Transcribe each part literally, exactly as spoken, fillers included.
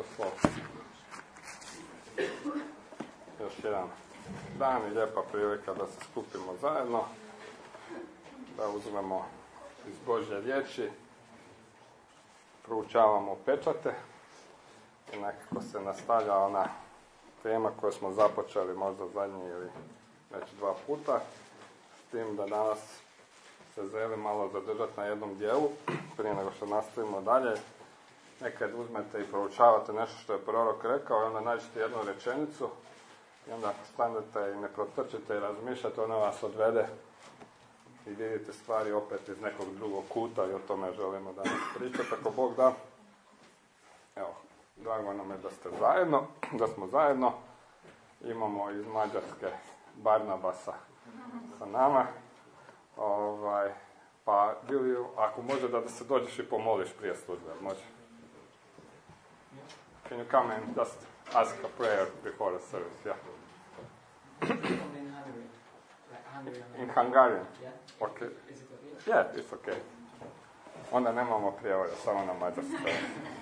slovo. Još jedan dan i lijepa prilika da se skupimo zajedno, da uzmemo iz Božje riječi, proučavamo pečate i nekako se nastavlja ona tema koju smo započeli možda zadnji ili već dva puta, s tim da danas se želim malo zadržati na jednom dijelu, prije nego što nastavimo dalje. Nekad uzmete i proučavate nešto što je prorok rekao i onda nađete jednu rečenicu i onda stanete i ne protrčite i razmišljate, ona vas odvede i vidite stvari opet iz nekog drugog kuta i o tome želimo danas pričati. Ako Bog da, evo, drago nam je da ste zajedno, da smo zajedno. Imamo iz Mađarske Barnabasa sa nama. Ovaj, pa bili, ako može da, da se dođeš i pomoliš prije službe, može? Can you come and just ask a prayer before the service? Yeah. In Hungary. Like Hungarian. In Hungarian? Yeah. Okay. Is it okay? Yeah, it's okay. Onda nemamo prijevoda, samo na mađarskoj.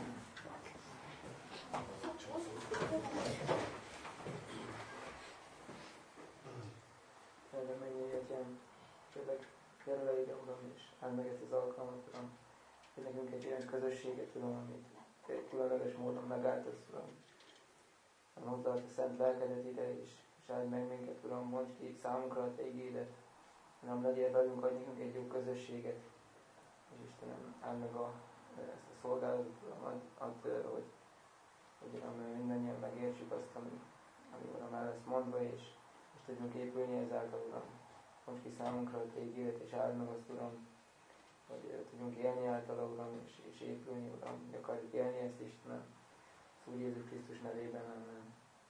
Erre megnyíljen, főleg kérlek ide, Uram, és áld meg ezt az alkalmat, Uram, hogy nekünk egy olyan közösséget, Uram, amit te egy különleges módon megálltasz, Uram. Hozzáad a szent lelkedet ide is, és áld meg minket, Uram, mondj ki számunkra a te igédet. Uram, legyél velünk, adj nekünk egy jó közösséget. És Istenem, áld meg a, ezt a szolgálatot, Uram, add, add hogy, hogy Uram, mindannyian megértsük azt, ami, ami Uram el lesz mondva, és, és tudjunk épülni ezáltal, Uram. Mondj ki számunkra a te igédet, és áld meg azt, Uram, hogy tudjunk élni általa, Uram, és, és épülni, Uram, hogy akarjuk élni ezt, Istenem. Úgy Jézus Krisztus nevében, amen.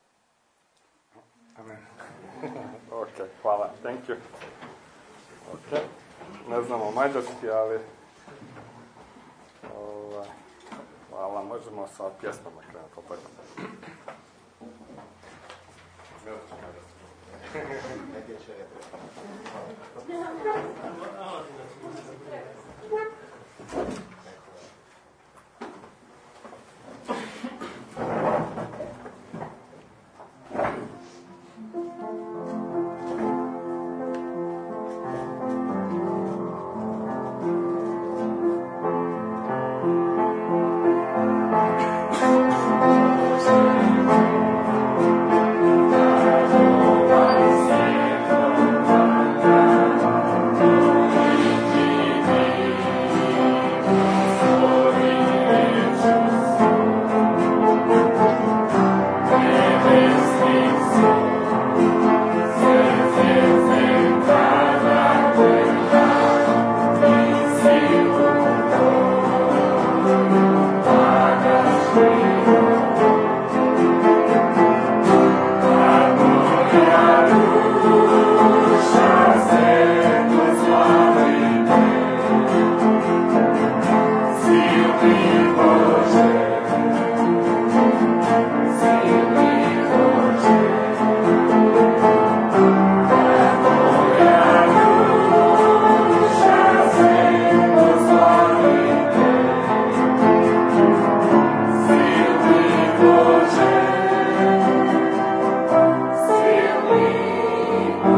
Amen. Ok, hvala, thank you. Ok, ne znamo mađarski, ali ovaj, hvala, možemo sa pjesmama krenuti, pa tako. Ne znaš mađarski. Silvi,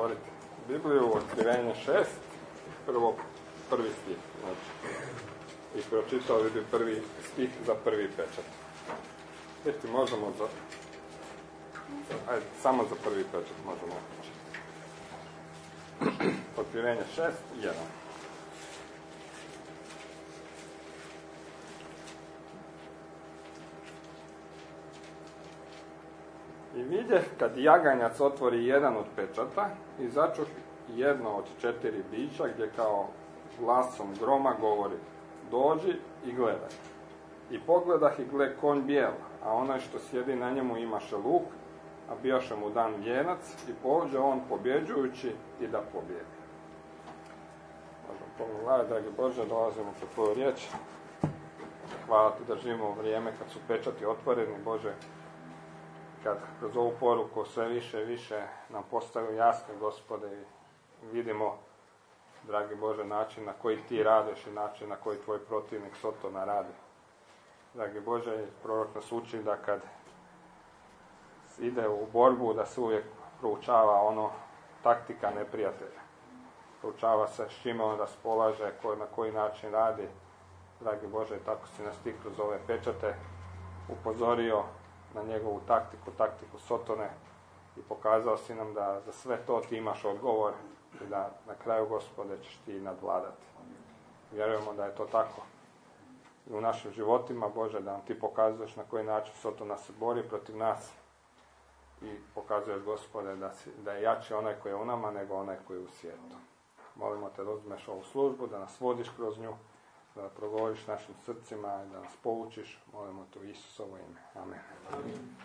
otvoriti Bibliju, Otkrivenje šest, prvo prvi stih. Znači, i pročitali bi prvi stih za prvi pečat. Jesti možemo za... Ajde, samo za prvi pečat možemo pročitati. Otkrivenje šest, jedan. I vidjeh kad jaganjac otvori jedan od pečata i začuh jedno od četiri bića gdje kao glasom groma govori: dođi i gledaj. I pogledah i gle konj bijel, a onaj što sjedi na njemu imaše luk, a bijaše mu dan vijenac i pođe on pobjeđujući i da pobjedi. Možemo pogledati, dragi Bože, dolazimo po tvoju riječ. Hvala ti da živimo u vrijeme kad su pečati otvoreni, Bože, kad kroz ovu poruku sve više i više nam postaju jasne, Gospode, i vidimo, dragi Bože, način na koji ti radiš i način na koji tvoj protivnik Sotona radi. Dragi Bože, prorok nas uči da kad ide u borbu, da se uvijek proučava ono taktika neprijatelja. Proučava se s čime on raspolaže, koji, na koji način radi. Dragi Bože, tako si nas ti kroz ove pečate upozorio na njegovu taktiku, taktiku Sotone, i pokazao si nam da za sve to ti imaš odgovor i da na kraju, Gospode, ćeš ti nadvladati. Vjerujemo da je to tako i u našim životima, Bože, da nam ti pokazuješ na koji način Sotona se bori protiv nas i pokazuješ, Gospode, da, si, da je jači onaj koji je u nama nego onaj koji je u svijetu. Molimo te da uzmeš ovu službu, da nas vodiš kroz nju, da progovoriš našim srcima i da nas poučiš. Molimo te u Isusovo ime. Amen. Amen.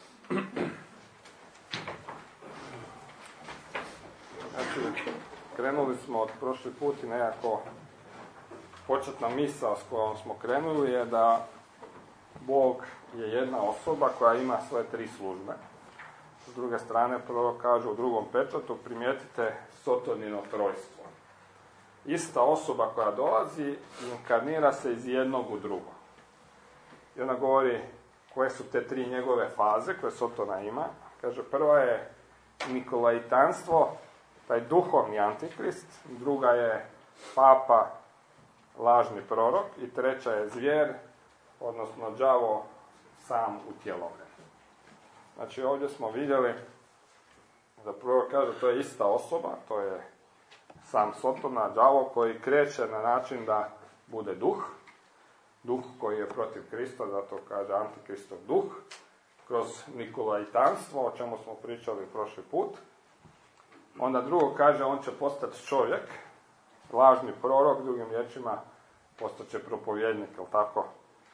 Znači, krenuli smo od prošli put i nekako početna misao s kojom smo krenuli je da Bog je jedna osoba koja ima svoje tri službe. S druge strane, prvo kaže u drugom pečatu, primijetite Sotonino trojstvo. Ista osoba koja dolazi i inkarnira se iz jednog u drugo. I ona govori koje su te tri njegove faze koje Sotona ima. Kaže, prva je nikolaitanstvo, taj duhovni antikrist, druga je papa, lažni prorok, i treća je zvijer, odnosno đavo sam utjelovljen. Znači, ovdje smo vidjeli da prorok kaže to je ista osoba, to je sam Sotona, đavo, koji kreće na način da bude duh, duh koji je protiv Krista, zato kaže antikristov duh, kroz nikolaitanstvo, o čemu smo pričali prošli put. Onda drugo kaže, on će postati čovjek, lažni prorok, drugim riječima postaće propovjednik, jel tako?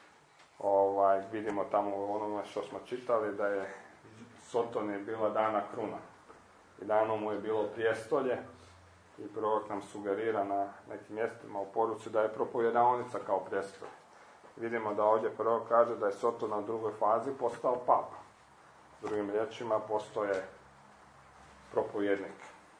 Ovaj, vidimo tamo u onome što smo čitali da je Sotoni bila dana kruna i dano mu je bilo prijestolje, i prorok nam sugerira na nekim mjestima u poruci da je propovjedaonica kao prijestolje. Vidimo da ovdje prorok kaže da je Sotona u drugoj fazi postao papa. Drugim riječima postoje propovjednik.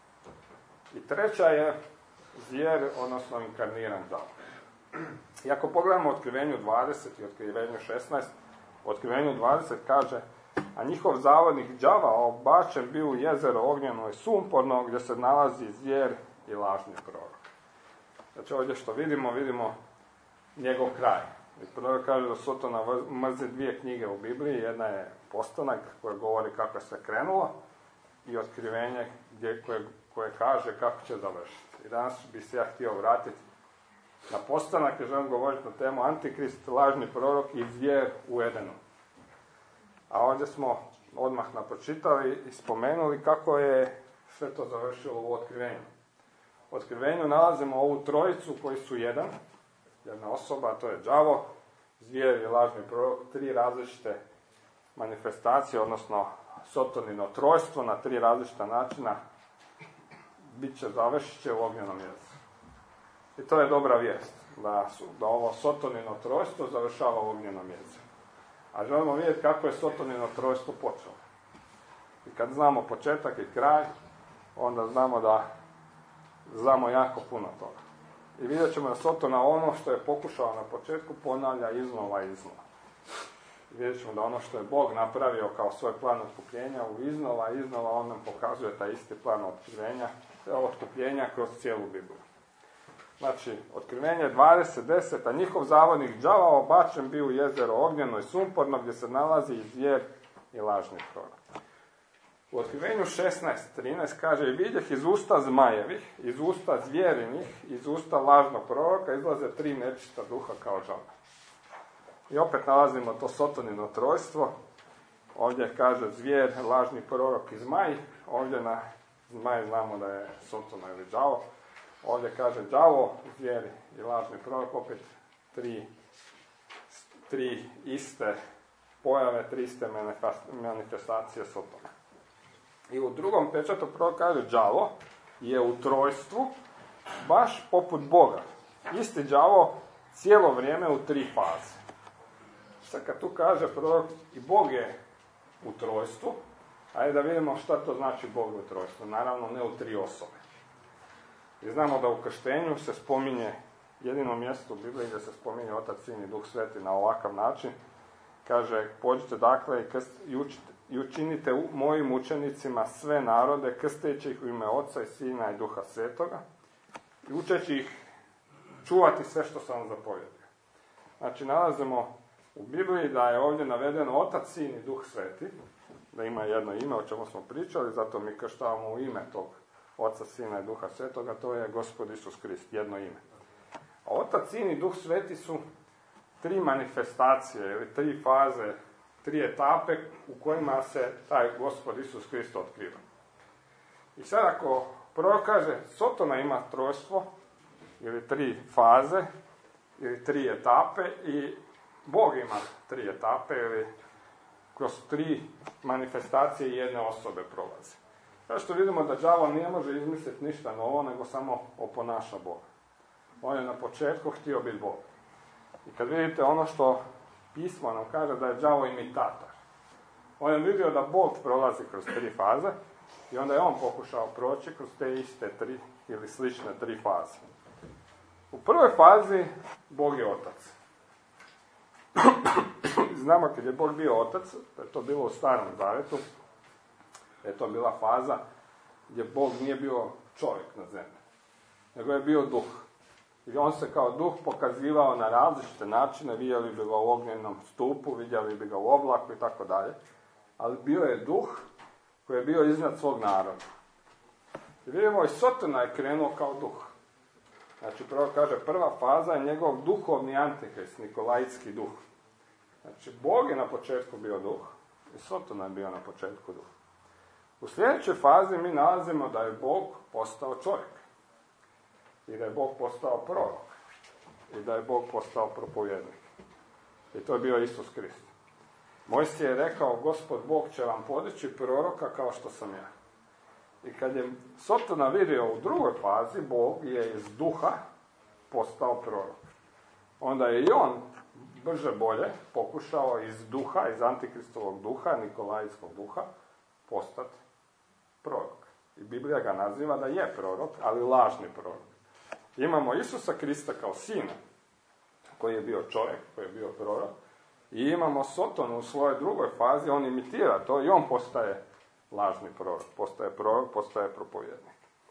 I treća je zvijer, odnosno inkarniran đavo. I ako pogledamo Otkrivenju dvadeset i Otkrivenju šesnaest, Otkrivenju dvadeset kaže, a njihov zavodnik đava obačen bio u jezero ognjeno i sumporno, gdje se nalazi zvijer i lažni prorok. Znači ovdje što vidimo, vidimo njegov kraj. I prorok kaže da Sotona mrzi dvije knjige u Bibliji, jedna je Postanak koja govori kako je sve krenulo, i Otkrivenje gdje, koje, koje kaže kako će završiti. I danas bi se ja htio vratiti na Postanak i želim govoriti na temu Antikrist, lažni prorok i zvijer u Edenu. A ovdje smo odmah napočitali i spomenuli kako je sve to završilo u Otkrivenju. U Otkrivenju nalazimo ovu trojicu koji su jedan, jedna osoba, to je đavo, zvijer i lažni prorok, tri različite manifestacije, odnosno Sotonino trojstvo na tri različita načina, bit će završit će u ognjenom jezeru. I to je dobra vijest, da, su, da ovo Sotonino trojstvo završava u ognjenom jezeru. A želimo vidjeti kako je Sotonino trojstvo počelo. I kad znamo početak i kraj, onda znamo da znamo jako puno toga. I vidjet ćemo da Sotona ono što je pokušao na početku ponavlja iznova i iznova. vidjet ćemo da ono što je Bog napravio kao svoj plan otkupljenja, u iznova, iznova on nam pokazuje taj isti plan otkrivenja, otkupljenja kroz cijelu Bibliju. Znači, otkrivenje dvadeset deset, a njihov zavodnik đavao bačen bio u jezero ognjeno i sumporno, gdje se nalazi i zvijer i lažni prorok. U otkrivenju šesnaest trinaest kaže: i vidjeh iz usta zmajevih, iz usta zvjerinih, iz usta lažnog proroka izlaze tri nečista duha kao žaba. I opet nalazimo to Sotonino trojstvo. Ovdje kaže zvijer, lažni prorok i zmaj. Ovdje na zmaj znamo da je Sotona ili đavo. Ovdje kaže đavo, zvijer i lažni prorok, opet tri, tri iste pojave, tri iste manifestacije Sotona. I u drugom pečatu prorok kaže đavo je u trojstvu baš poput Boga. Isti đavo cijelo vrijeme u tri faze. Sad kad tu kaže prorok i Bog je u trojstvu, ajde da vidimo šta to znači Bog u trojstvu. Naravno ne u tri osobe. I znamo da u krštenju se spominje, jedino mjesto u Bibliji gdje se spominje Otac, Sin i Duh Sveti na ovakav način. Kaže: pođite dakle i, krst, i, učite, i učinite u, mojim učenicima sve narode, krsteći ih u ime Oca i Sina i Duha Svetoga i učeći ih čuvati sve što sam vam zapovjedio. Znači, nalazimo u Bibliji da je ovdje navedeno Otac, Sin i Duh Sveti, da ima jedno ime o čemu smo pričali, zato mi krštavamo u ime tog Oca, Sina i Duha Svetoga, to je Gospod Isus Krist, jedno ime. A Otac, Sin i Duh Sveti su tri manifestacije ili tri faze, tri etape u kojima se taj Gospod Isus Krist otkriva. I sad ako prorok kaže Sotona ima trojstvo ili tri faze ili tri etape i Bog ima tri etape ili kroz tri manifestacije jedne osobe prolazi. Kao što vidimo da đavo ne može izmisliti ništa novo, nego samo oponaša Boga. On je na početku htio biti Bog. I kad vidite ono što pismo nam kaže da je đavo imitator. On je vidio da Bog prolazi kroz tri faze i onda je on pokušao proći kroz te iste tri ili slične tri faze. U prvoj fazi Bog je Otac. Znamo kad je Bog bio Otac, da je to bilo u Starom Zavetu, da je to bila faza gdje Bog nije bio čovjek na zemlji, nego je bio duh. I on se kao duh pokazivao na različite načine, vidjeli bi ga u ognjenom stupu, vidjeli bi ga u oblaku i tako dalje, ali bio je duh koji je bio iznad svog naroda. I vidimo i Sotona je krenuo kao duh. Znači, prvo kaže, prva faza je njegov duhovni antihrist, nikolajitski duh. Znači, Bog je na početku bio duh i Sotona je bio na početku duh. U sljedećoj fazi mi nalazimo da je Bog postao čovjek. I da je Bog postao prorok. I da je Bog postao propovjednik. I to je bio Isus Krist. Mojsije je rekao, Gospod Bog će vam podići proroka kao što sam ja. I kad je Sotona vidio u drugoj fazi, Bog je iz duha postao prorok. Onda je i on brže bolje pokušao iz duha, iz antikristovog duha, nikolajskog duha, postati prorok. I Biblija ga naziva da je prorok, ali lažni prorok. Imamo Isusa Krista kao sina, koji je bio čovjek, koji je bio prorok, i imamo Sotonu u svojoj drugoj fazi, on imitira to i on postaje lažni prorok, postaje prorok, postaje propovjednik.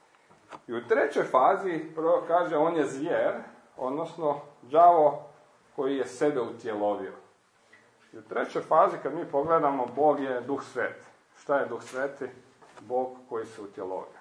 I u trećoj fazi prorok kaže on je zvijer, odnosno đavo koji je sebe utjelovio. I u trećoj fazi kad mi pogledamo, Bog je Duh Sveti. Šta je Duh Sveti? Bog koji se utjelovio.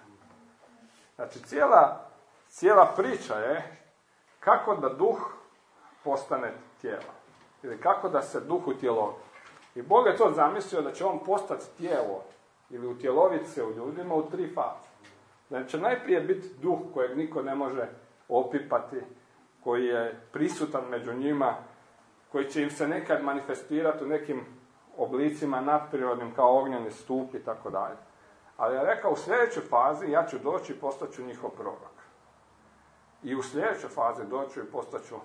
Znači cijela, cijela priča je kako da duh postane tijelo. Ili kako da se duh utjelovi. I Bog je to zamislio da će on postati tijelo ili utjeloviti se u ljudima u tri faze. Da će najprije biti duh kojeg niko ne može opipati, koji je prisutan među njima, koji će im se nekad manifestirati u nekim oblicima nadprirodnim kao ognjeni stup i tako dalje. Ali je rekao u sljedećoj fazi ja ću doći i postaću njihov prorok. I u sljedećoj fazi doću i postaću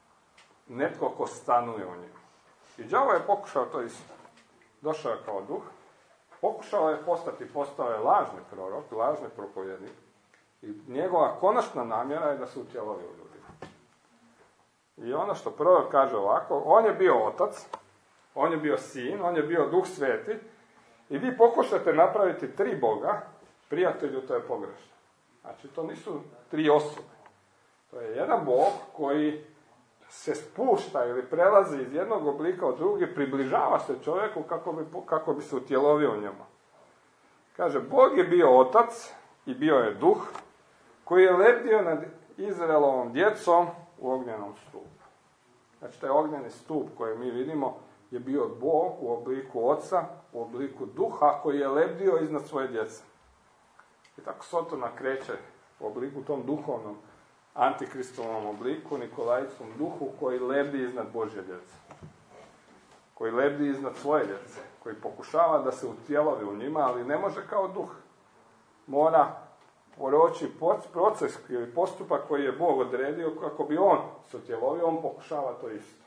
netko ko stanuje u njima. I đavo je pokušao to isto. Došao je kao duh, pokušao je postati, postao je lažni prorok, lažni propovjednik. I njegova konačna namjera je da se utjelovi u ljudima. I ono što prorok kaže ovako, on je bio otac, On je bio sin, on je bio Duh Sveti i vi pokušate napraviti tri Boga, prijatelju, to je pogrešno. Znači, to nisu tri osobe. To je jedan Bog koji se spušta ili prelazi iz jednog oblika u drugi, približava se čovjeku kako bi, kako bi se utjelovio u njemu. Kaže, Bog je bio otac i bio je duh koji je lebdio nad Izraelovom djecom u ognjenom stupu. Znači, taj ognjeni stup koji mi vidimo je bio Bog u obliku oca, u obliku duha koji je lebdio iznad svoje djece. I tako Sotona kreće u obliku tom duhovnom, antikristovom obliku, Nikolajskom duhu koji lebdi iznad Božje djece. Koji lebdi iznad svoje djece. Koji pokušava da se utjelovi u njima, ali ne može kao duh. Mora proći proces ili postupak koji je Bog odredio kako bi on se utjelovio, on pokušava to isto.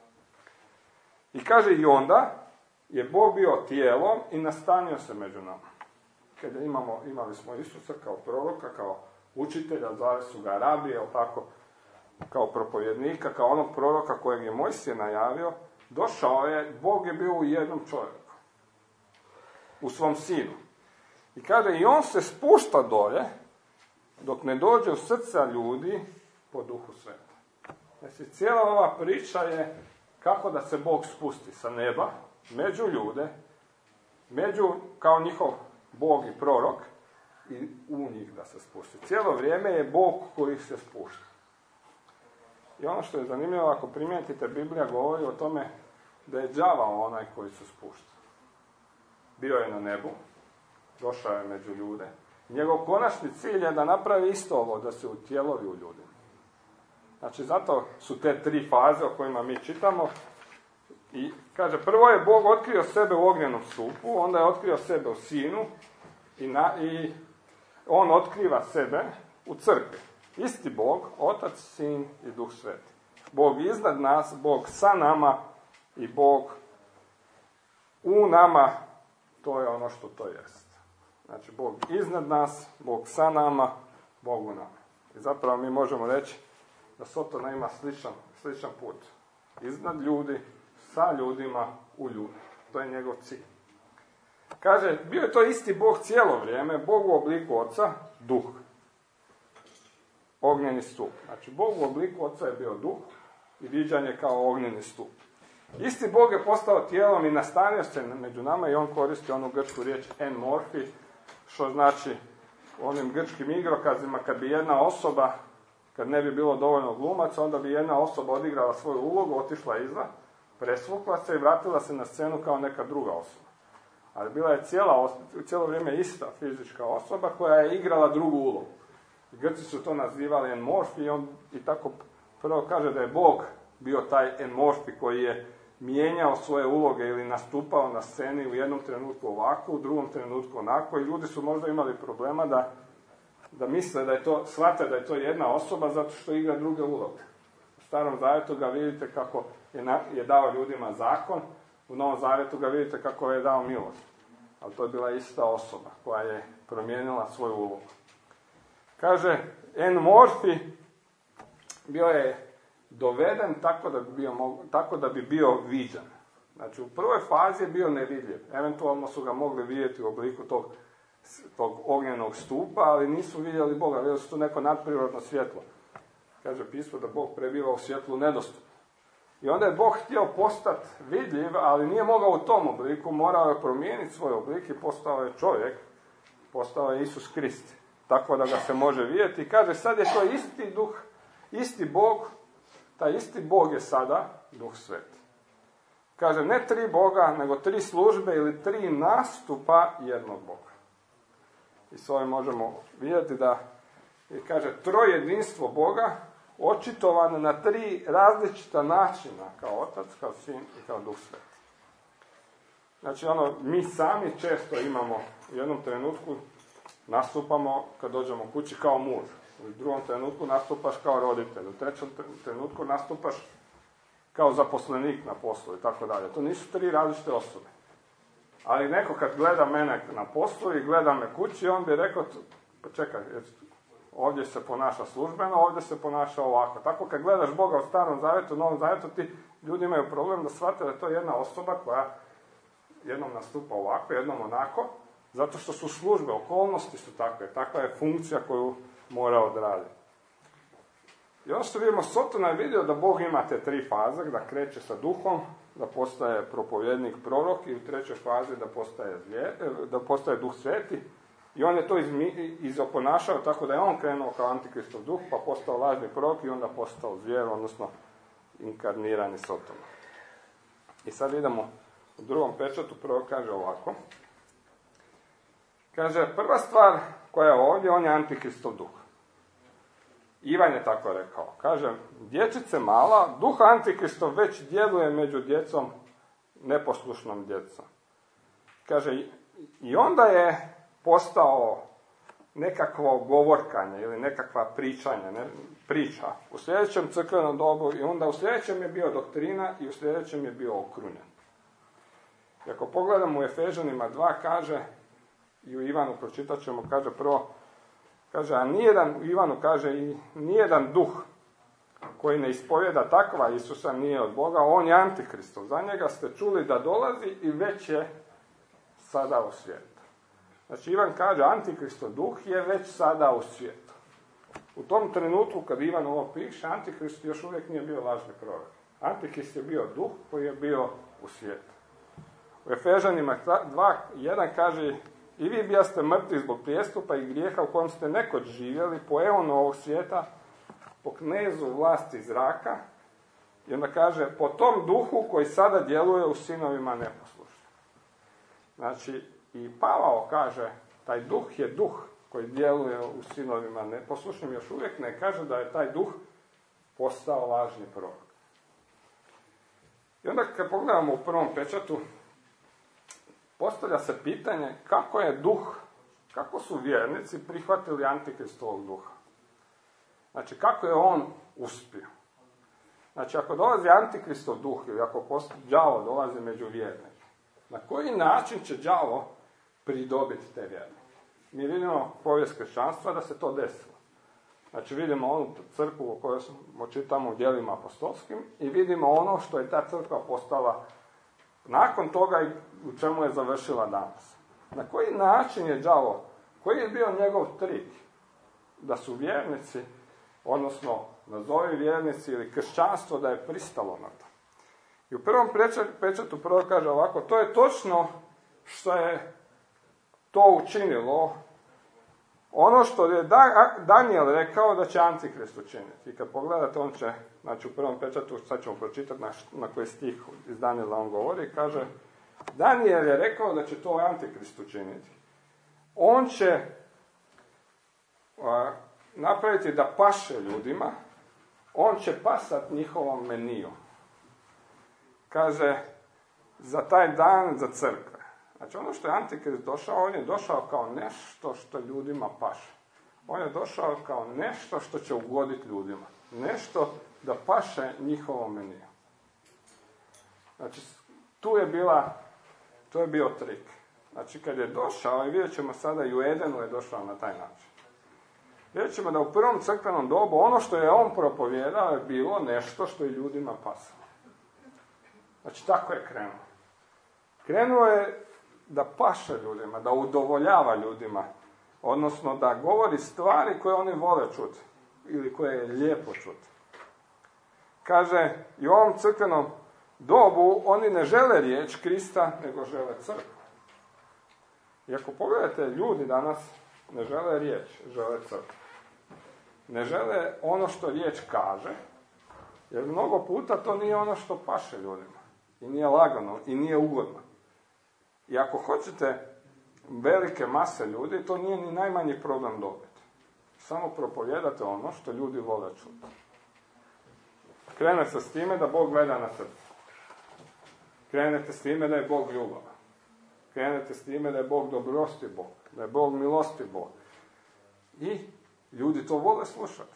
I kaže i onda je Bog bio tijelom i nastanio se među nama. Kada imamo, imali smo Isusa kao proroka, kao učitelja, zvali su ga rabi, jel tako, kao propovjednika, kao onog proroka kojeg je Mojsije najavio, došao je, Bog je bio u jednom čovjeku, u svom sinu. I kaže, i on se spušta dolje, dok ne dođe u srca ljudi po Duhu Svetom. Znači, cijela ova priča je kako da se Bog spusti sa neba, među ljude, među, kao njihov Bog i prorok, i u njih da se spusti. Cijelo vrijeme je Bog koji se spušta. I ono što je zanimljivo, ako primijetite, Biblija govori o tome da je đavao onaj koji se spušta. Bio je na nebu, došao je među ljude. Njegov konačni cilj je da napravi isto ovo, da se utjelovi u ljudima. Znači, zato su te tri faze o kojima mi čitamo. I kaže, prvo je Bog otkrio sebe u ognjenom stupu, onda je otkrio sebe u sinu i, na, i on otkriva sebe u crkvi. Isti Bog, Otac, Sin i Duh Sveti. Bog iznad nas, Bog sa nama i Bog u nama, to je ono što to jest. Znači, Bog iznad nas, Bog sa nama, Bog u nama. I zapravo mi možemo reći da Sotona ima sličan, sličan put. Iznad ljudi, sa ljudima, u ljudi. To je njegov cilj. Kaže, bio je to isti Bog cijelo vrijeme, Bog u obliku Oca, duh. Ognjeni stup. Znači, Bog u obliku Oca je bio duh i viđan je kao ognjeni stup. Isti Bog je postao tijelom i nastanio se među nama i on koristi onu grčku riječ enmorfi, što znači u onim grčkim igrokazima kad bi jedna osoba, kad ne bi bilo dovoljno glumaca, onda bi jedna osoba odigrala svoju ulogu, otišla iza, presvukla se i vratila se na scenu kao neka druga osoba. Ali bila je cijela, cijelo vrijeme ista fizička osoba koja je igrala drugu ulogu. Grci su to nazivali enmorfi i on i tako prvo kaže da je Bog bio taj enmorfi koji je mijenjao svoje uloge ili nastupao na sceni u jednom trenutku ovako, u drugom trenutku onako i ljudi su možda imali problema da, da misle da je to, shvate da je to jedna osoba zato što igra druge uloge. U Starom Zavjetu ga vidite kako je, na, je dao ljudima zakon, u Novom Zavjetu ga vidite kako je dao milost. Ali to je bila ista osoba koja je promijenila svoju ulogu. Kaže, enmorfi bio je doveden tako da bi bio, tako da bi bio viđen. Znači, u prvoj fazi je bio nevidljiv. Eventualno su ga mogli vidjeti u obliku tog, tog ognjenog stupa, ali nisu vidjeli Boga, vidjeli su tu neko nadprirodno svjetlo. Kaže pismo da Bog prebiva u svjetlu nedostupno. I onda je Bog htio postati vidljiv, ali nije mogao u tom obliku, morao je promijeniti svoj oblik i postao je čovjek, postao je Isus Krist. Tako da ga se može vidjeti. I kaže, sad je to isti duh, isti Bog, taj isti Bog je sada Duh Sveti. Kaže, ne tri Boga, nego tri službe ili tri nastupa jednog Boga. I s ovim možemo vidjeti da, i kaže, trojedinstvo Boga očitovano na tri različita načina, kao Otac, kao Sin i kao Duh Sveti. Znači, ono, mi sami često imamo u jednom trenutku nastupamo kad dođemo kući kao muž. U drugom trenutku nastupaš kao roditelj. U trećem trenutku nastupaš kao zaposlenik na poslu i tako dalje. To nisu tri različite osobe. Ali neko kad gleda mene na poslu i gleda me kući, on bi rekao, pa čekaj, ovdje se ponaša službeno, ovdje se ponaša ovako. Tako kad gledaš Boga u Starom Zavjetu, u Novom Zavjetu, ti ljudi imaju problem da shvate da je to jedna osoba koja jednom nastupa ovako, jednom onako, zato što su službe, okolnosti su takve, takva je funkcija koju mora odraditi. I ono što vidimo, Sotona je vidio da Bog ima te tri faze, da kreće sa duhom, da postaje propovjednik, prorok i u trećoj fazi da postaje, zvije, da postaje duh sveti. I on je to izoponašao tako da je on krenuo kao antikristov duh, pa postao lažni prorok i onda postao zvijer, odnosno inkarnirani Sotona. I sad idemo u drugom pečatu, prvo kaže ovako. Kaže, prva stvar koja je ovdje, on je antikristov duh. Ivan je tako rekao. Kaže, dječice mala, duh antikristov već djeluje među djecom, neposlušnom djecom. Kaže, i onda je postao nekakvo govorkanje ili nekakva pričanja, ne, priča u sljedećem crkvenom dobu i onda u sljedećem je bio doktrina i u sljedećem je bio okrunjen. I ako pogledamo u Efežanima dva kaže, i u Ivanu pročitat ćemo, kaže prvo, kaže, a nijedan, u Ivanu kaže, i nijedan duh koji ne ispovjeda takva Isusa nije od Boga, on je antikristov. Za njega ste čuli da dolazi i već je sada u svijetu. Znači, Ivan kaže, antikristov duh je već sada u svijetu. U tom trenutku, kad Ivan ovo piše, antikrist još uvijek nije bio lažni prorok. Antikrist je bio duh koji je bio u svijetu. U Efežanima dva jedan kaže, i vi bijaste mrtvi zbog prijestupa i grijeha u kojem ste nekoć živjeli po eonu ovog svijeta, po knezu vlasti zraka, i onda kaže, po tom duhu koji sada djeluje u sinovima neposlušnim. Znači, i Pavao kaže, taj duh je duh koji djeluje u sinovima neposlušnim, još uvijek ne kaže da je taj duh postao lažni prorok. I onda kad pogledamo u prvom pečatu, postavlja se pitanje kako je duh, kako su vjernici prihvatili antikristovog duha. Znači, kako je on uspio. Znači, ako dolazi antikristov duh ili ako đavo dolazi među vjernike, na koji način će đavo pridobiti te vjernike? Mi vidimo povijest kršćanstva da se to desilo. Znači, vidimo onu crkvu o kojoj smo čitamo u djelima apostolskim i vidimo ono što je ta crkva postala nakon toga i u čemu je završila danas. Na koji način je đavo, koji je bio njegov trik da su vjernici, odnosno nazovi vjernici ili kršćanstvo da je pristalo na to. I u prvom pečatu prvo kaže ovako, to je točno što je to učinilo ono što je Daniel rekao da će Antikrist učiniti. I kad pogledate, on će, znači u prvom pečatu, sad ćemo pročitati na, na koji stih iz Daniela on govori, kaže, Daniel je rekao da će to Antikrist učiniti. On će a, napraviti da paše ljudima, on će pasat njihovom meniju. Kaže, za taj dan za crkve. Znači ono što je Antikrist došao, on je došao kao nešto što ljudima paše. On je došao kao nešto što će ugoditi ljudima. Nešto da paše njihovom meniju. Znači tu je bila, to je bio trik. Znači kad je došao, i vidjet ćemo sada i u Edenu je došao na taj način. Vidjet ćemo da u prvom crkvenom dobu ono što je on propovijedao je bilo nešto što je ljudima pasalo. Znači tako je krenuo. Krenuo je da paše ljudima, da udovoljava ljudima, odnosno da govori stvari koje oni vole čuti ili koje je lijepo čuti. Kaže, i u ovom crkvenom dobu oni ne žele riječ Krista, nego žele crkvu. I ako pogledate, ljudi danas ne žele riječ, žele crkvu. Ne žele ono što riječ kaže, jer mnogo puta to nije ono što paše ljudima. I nije lagano, i nije ugodno. I ako hoćete velike mase ljudi, to nije ni najmanji problem dobiti. Samo propovijedate ono što ljudi vole čuti. Krenete s time da Bog gleda na srce. Krenete s time da je Bog ljubav. Krenete s time da je Bog dobrosti Bog. Da je Bog milosti Bog. I ljudi to vole slušati.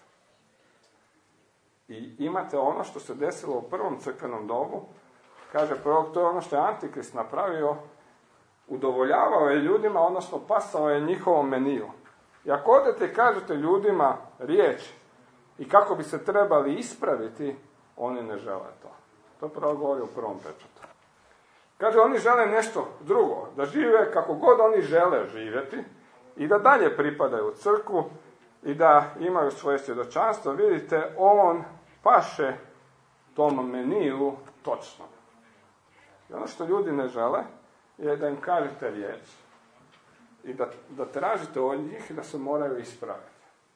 I imate ono što se desilo u prvom crkvenom dobu. Kaže prorok, to je ono što je Antikrist napravio. Udovoljavao je ljudima, odnosno pasao je njihovom meniju. I ako odete i kažete ljudima riječ i kako bi se trebali ispraviti, oni ne žele to. To prvo govori u prvom pečatu. Kaže, oni žele nešto drugo, da žive kako god oni žele živjeti i da dalje pripadaju u crkvu i da imaju svoje svjedočanstvo. Vidite, on paše tom meniju točno. I ono što ljudi ne žele je da im kažete riječ i da, da tražite od njih da se moraju ispraviti.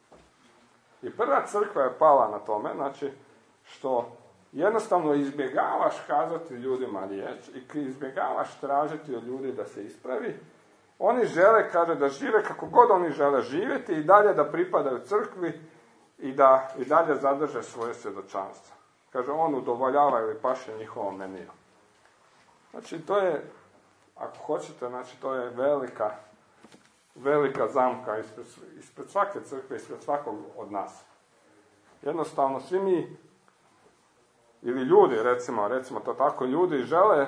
I prva crkva je pala na tome, znači što jednostavno izbjegavaš kazati ljudima riječ i izbjegavaš tražiti od ljudi da se ispravi. Oni žele, kaže, da žive kako god oni žele živjeti i dalje da pripadaju crkvi i da i dalje zadrže svoje svjedočanstvo. Kaže, on udovoljava ili paše njihovom meniju. Znači, to je, ako hoćete, znači, to je velika, velika zamka ispred, ispred svake crkve, ispred svakog od nas. Jednostavno, svi mi, ili ljudi, recimo, recimo to tako, ljudi žele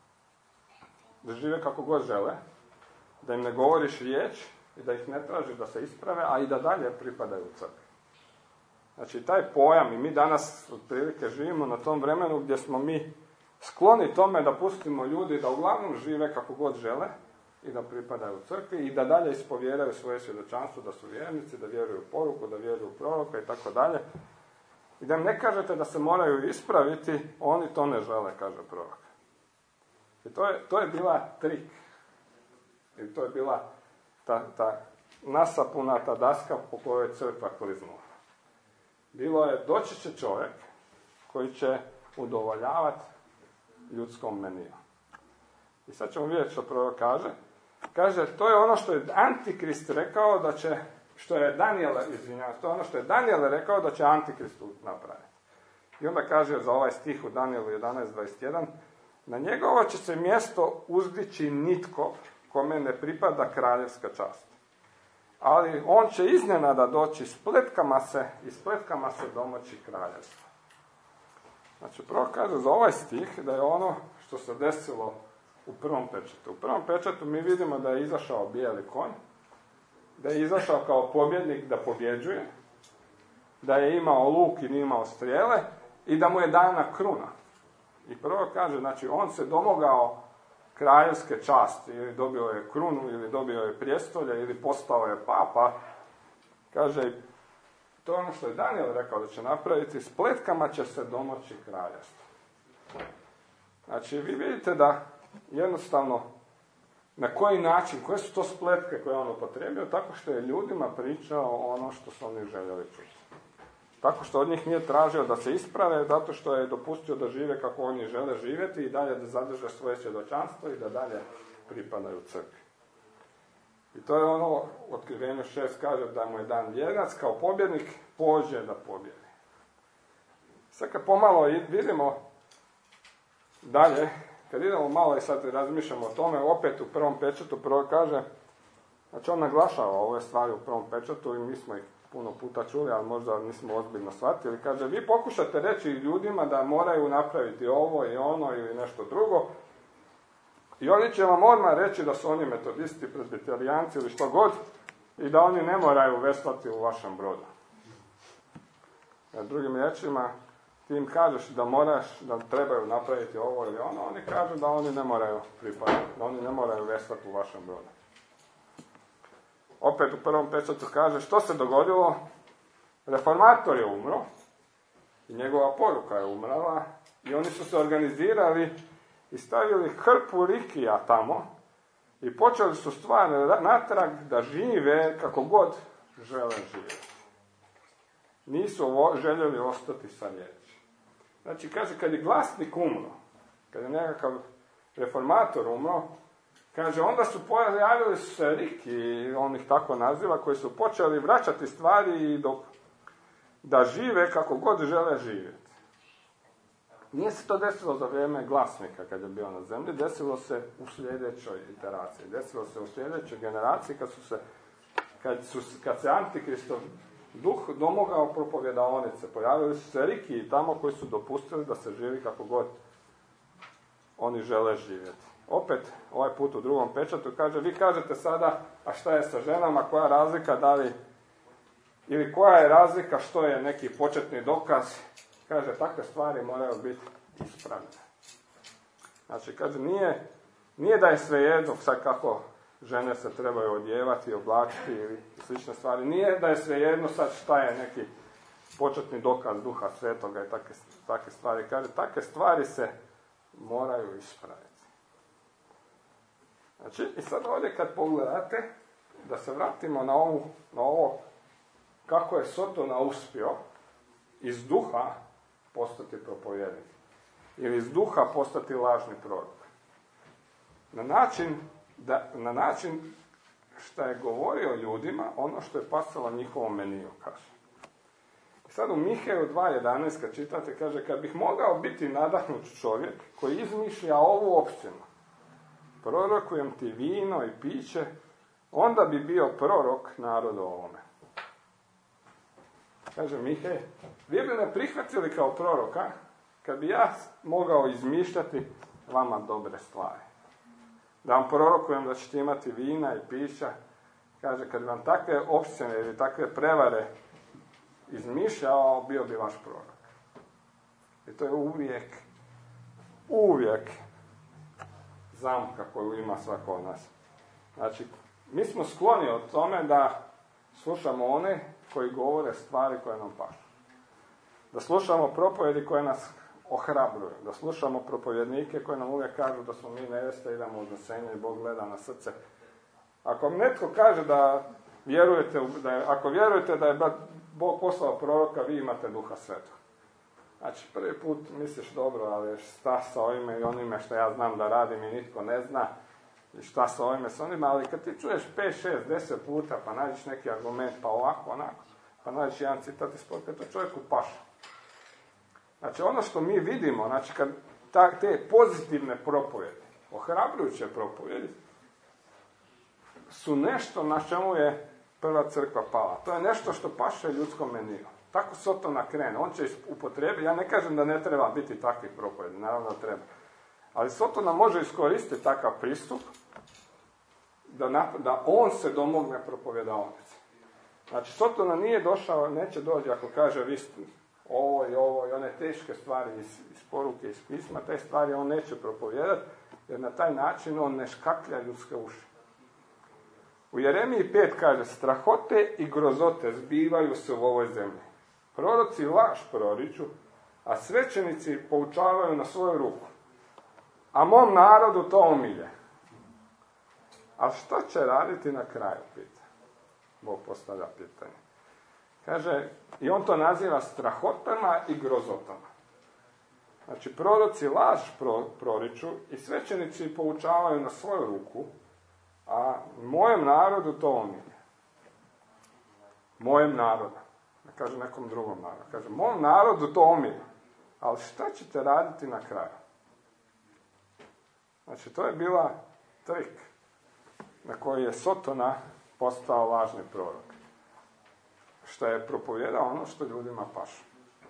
da žive kako god žele, da im ne govoriš riječ i da ih ne tražiš da se isprave, a i da dalje pripadaju crkvi. Znači, taj pojam, i mi danas otprilike živimo na tom vremenu gdje smo mi skloni tome da pustimo ljudi da uglavnom žive kako god žele i da pripadaju crkvi i da dalje ispovjedaju svoje svjedočanstvo, da su vjernici, da vjeruju u poruku, da vjeruju u proroka i tako dalje. I da im ne kažete da se moraju ispraviti, oni to ne žele, kaže prorok. I to je, to je bila trik. I to je bila ta, ta nasapuna, ta daska po kojoj je crkva kliznula. Bilo je, doći će čovjek koji će udovoljavati ljudskom meniju. I sad ćemo vidjeti što prorok kaže. Kaže, to je ono što je Antikrist rekao da će, što je Danijel, izvinjavam, to je ono što je Danijel rekao da će Antikrist napraviti. I onda kaže za ovaj stih u Danijelu jedanaest dvadeset jedan, na njegovo će se mjesto uzdići nitko kome ne pripada kraljevska čast. Ali on će iznenada doći, spletkama se, i spletkama se domoći kraljevstva. Znači, prvo kaže za ovaj stih da je ono što se desilo u prvom pečatu. U prvom pečatu mi vidimo da je izašao bijeli konj, da je izašao kao pobjednik da pobjeđuje, da je imao luk i nije imao strijele i da mu je dana kruna. I prvo kaže, znači, on se domogao kraljevske časti, ili dobio je krunu, ili dobio je prijestolje, ili postao je papa. Kaže, to je ono što je Danijel rekao da će napraviti, spletkama će se domoći kraljevstva. Znači, vi vidite da jednostavno na koji način, koje su to spletke koje on upotrijebio, tako što je ljudima pričao ono što su oni željeli čuti. Tako što od njih nije tražio da se isprave, zato što je dopustio da žive kako oni žele živjeti i dalje da zadrže svoje svjedočanstvo i da dalje pripadaju crkvi. I to je ono, u Otkrivenju šest kaže da mu je dan vjerac, kao pobjednik pođe da pobjedi. Sad kad pomalo vidimo dalje, kad idemo malo i sad razmišljamo o tome, opet u prvom pečatu prvo kaže, znači on naglašava ove stvari u prvom pečatu i mi smo ih puno puta čuli, ali možda nismo ozbiljno shvatili. Kaže, vi pokušate reći ljudima da moraju napraviti ovo i ono ili nešto drugo i oni će vam odmah reći da su oni metodisti, presbiterijanci ili što god i da oni ne moraju veslati u vašem brodu. Drugim riječima, ti im kažeš da moraš, da trebaju napraviti ovo ili ono, oni kažu da oni ne moraju pripadati, da oni ne moraju veslati u vašem brodu. Opet u prvom pečatu kaže što se dogodilo, reformator je umro i njegova poruka je umrala i oni su se organizirali i stavili hrpu rikija tamo i počeli su stvar natrag da žive kako god žele živjeti. Nisu željeli ostati sa riječi. Znači, kaže, kad je glasnik umro, kad je nekakav reformator umro, kaže, onda su pojavili su se riki, on ih tako naziva, koji su počeli vraćati stvari i do, da žive kako god žele živjeti. Nije se to desilo za vrijeme glasnika kad je bio na zemlji, desilo se u sljedećoj iteraciji, desilo se u sljedećoj generaciji kad su se, kad su, kad se Antikristov duh domogao propovjedaonice, pojavili su se riki tamo koji su dopustili da se živi kako god oni žele živjeti. Opet, ovaj put u drugom pečatu kaže, vi kažete sada, a šta je sa ženama, koja razlika, da li, ili koja je razlika, što je neki početni dokaz, kaže, takve stvari moraju biti ispravljene. Znači, kaže, nije, nije da je svejedno sad kako žene se trebaju odjevati, oblačiti ili slične stvari. Nije da je svejedno sad šta je neki početni dokaz Duha Svetoga i takve, takve stvari. Kaže, takve stvari se moraju ispraviti. Znači, i sad ovdje kad pogledate, da se vratimo na, ovu, na ovo kako je Sotona uspio iz duha postati propovjednik. Ili iz duha postati lažni prorok. Na način, da, na način što je govorio ljudima ono što je pasalo njihovom meniju, kaže. I sad u Miheju dva jedanaest kad čitate, kaže, kad bih mogao biti nadahnut čovjek koji izmišlja ovu općinu, prorokujem ti vino i piće, onda bi bio prorok narodu ovome. Kaže Mihej, vi bi me prihvatili kao proroka kad bi ja mogao izmišljati vama dobre stvari. Da vam prorokujem da ćete imati vina i pića. Kaže, kad bi vam takve općine ili takve prevare izmišljao, bio bi vaš prorok. I to je uvijek, uvijek zamka koju ima svako od nas. Znači, mi smo skloni od tome da slušamo one koji govore stvari koje nam pašu. Da slušamo propovjedi koje nas ohrabruju. Da slušamo propovjednike koji nam uvijek kažu da smo mi nevjeste, idemo u uznesenje i Bog gleda na srce. Ako vam netko kaže da vjerujete, da je, ako vjerujete da je Bog poslao proroka, vi imate Duha Svetog. Znači, prvi put misliš dobro, ali šta sa ovime i onime što ja znam da radim i nitko ne zna, i šta sa ovime s onima, ali kad ti čuješ pet, šest, deset puta, pa nađeš neki argument, pa ovako, onako, pa nađeš jedan citat iz poruke, to čovjeku paša. Znači, ono što mi vidimo, znači, kad ta, te pozitivne propovjedi, ohrabrujuće propovjedi, su nešto na čemu je prva crkva pala. To je nešto što paše ljudskom meniju. Tako Sotona krene. On će upotrijebiti, ja ne kažem da ne treba biti takvih propovjedi, naravno da treba. Ali Sotona može iskoristiti takav pristup da, nap- da on se domogne propovjedaonice. Znači, Sotona nije došao, neće doći ako kaže vi ovo i ovo i one teške stvari iz, iz poruke, iz pisma, te stvari on neće propovijedati, jer na taj način on ne škaklja ljudske uši. U Jeremiji pet kaže, strahote i grozote zbivaju se u ovoj zemlji. Proroci laž proriču, a svećenici poučavaju na svoju ruku. A mom narodu to omilje. A što će raditi na kraju, pita? Bog postavlja pitanje. Kaže, i on to naziva strahotama i grozotama. Znači, proroci laž pro, proriču i svećenici poučavaju na svoju ruku, a mojem narodu to omilje. Mojem narodu. Ne kaže nekom drugom narodu. Kaže, mojem narodu to omilje. Ali šta ćete raditi na kraju? Znači, to je bila trik na koji je Sotona postao lažni prorok. Što je propovijedao ono što ljudima paše.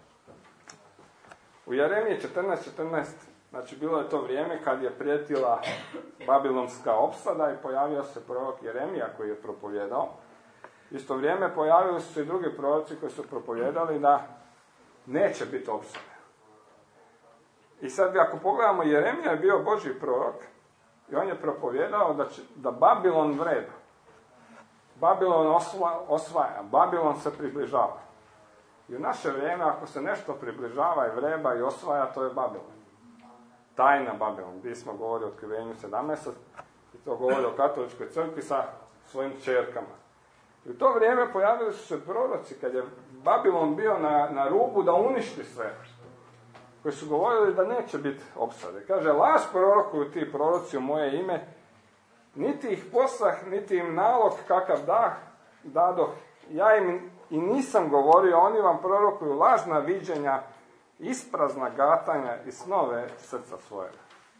U Jeremiji četrnaest četrnaest, znači bilo je to vrijeme kad je prijetila babilonska opsada i pojavio se prorok Jeremija koji je propovijedao. Isto vrijeme pojavili su se i drugi proroci koji su propovijedali da neće biti opsade. I sad ako pogledamo, Jeremija je bio Božji prorok i on je propovijedao da, će, da Babilon vreba. Babilon osva, osvaja, Babilon se približava. I u naše vrijeme, ako se nešto približava i vreba i osvaja, to je Babilon. Tajna Babilon, gdje smo govorili o Otkrivenju sedamnaest i to govori o katoličkoj crkvi sa svojim ćerkama. I u to vrijeme pojavili su se proroci, kad je Babilon bio na, na rubu da uništi sve, koji su govorili da neće biti opsade. Kaže, laž prorokuju ti proroci u moje ime, niti ih poslah, niti im nalog kakav da, dadoh. Ja im i nisam govorio, oni vam prorokuju lažna viđenja, isprazna gatanja i snove srca svojega.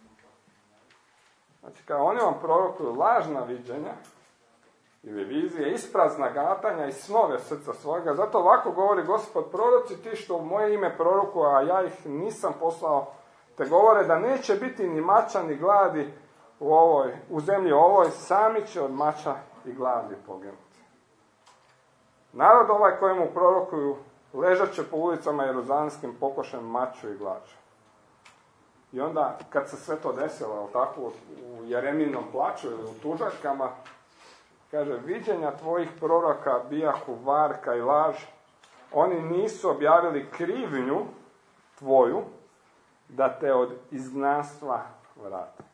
Znači, kao oni vam prorokuju lažna viđenja ili vizije, isprazna gatanja i snove srca svojega. Zato ovako govori Gospod, proroci ti što u moje ime prorokuju, a ja ih nisam poslao, te govore da neće biti ni mača ni gladi u, ovoj, u zemlji ovoj, sami će od mača i gladi poginuti. Narod ovaj kojemu prorokuju ležat će po ulicama jeruzalemskim pokošen maču i glađu. I onda, kad se sve to desilo, tako, u Jeremijinom plaču ili u tužaljkama, kaže, viđenja tvojih proroka bijahu varka i laž, oni nisu objavili krivnju tvoju, da te od izgnanstva vrate.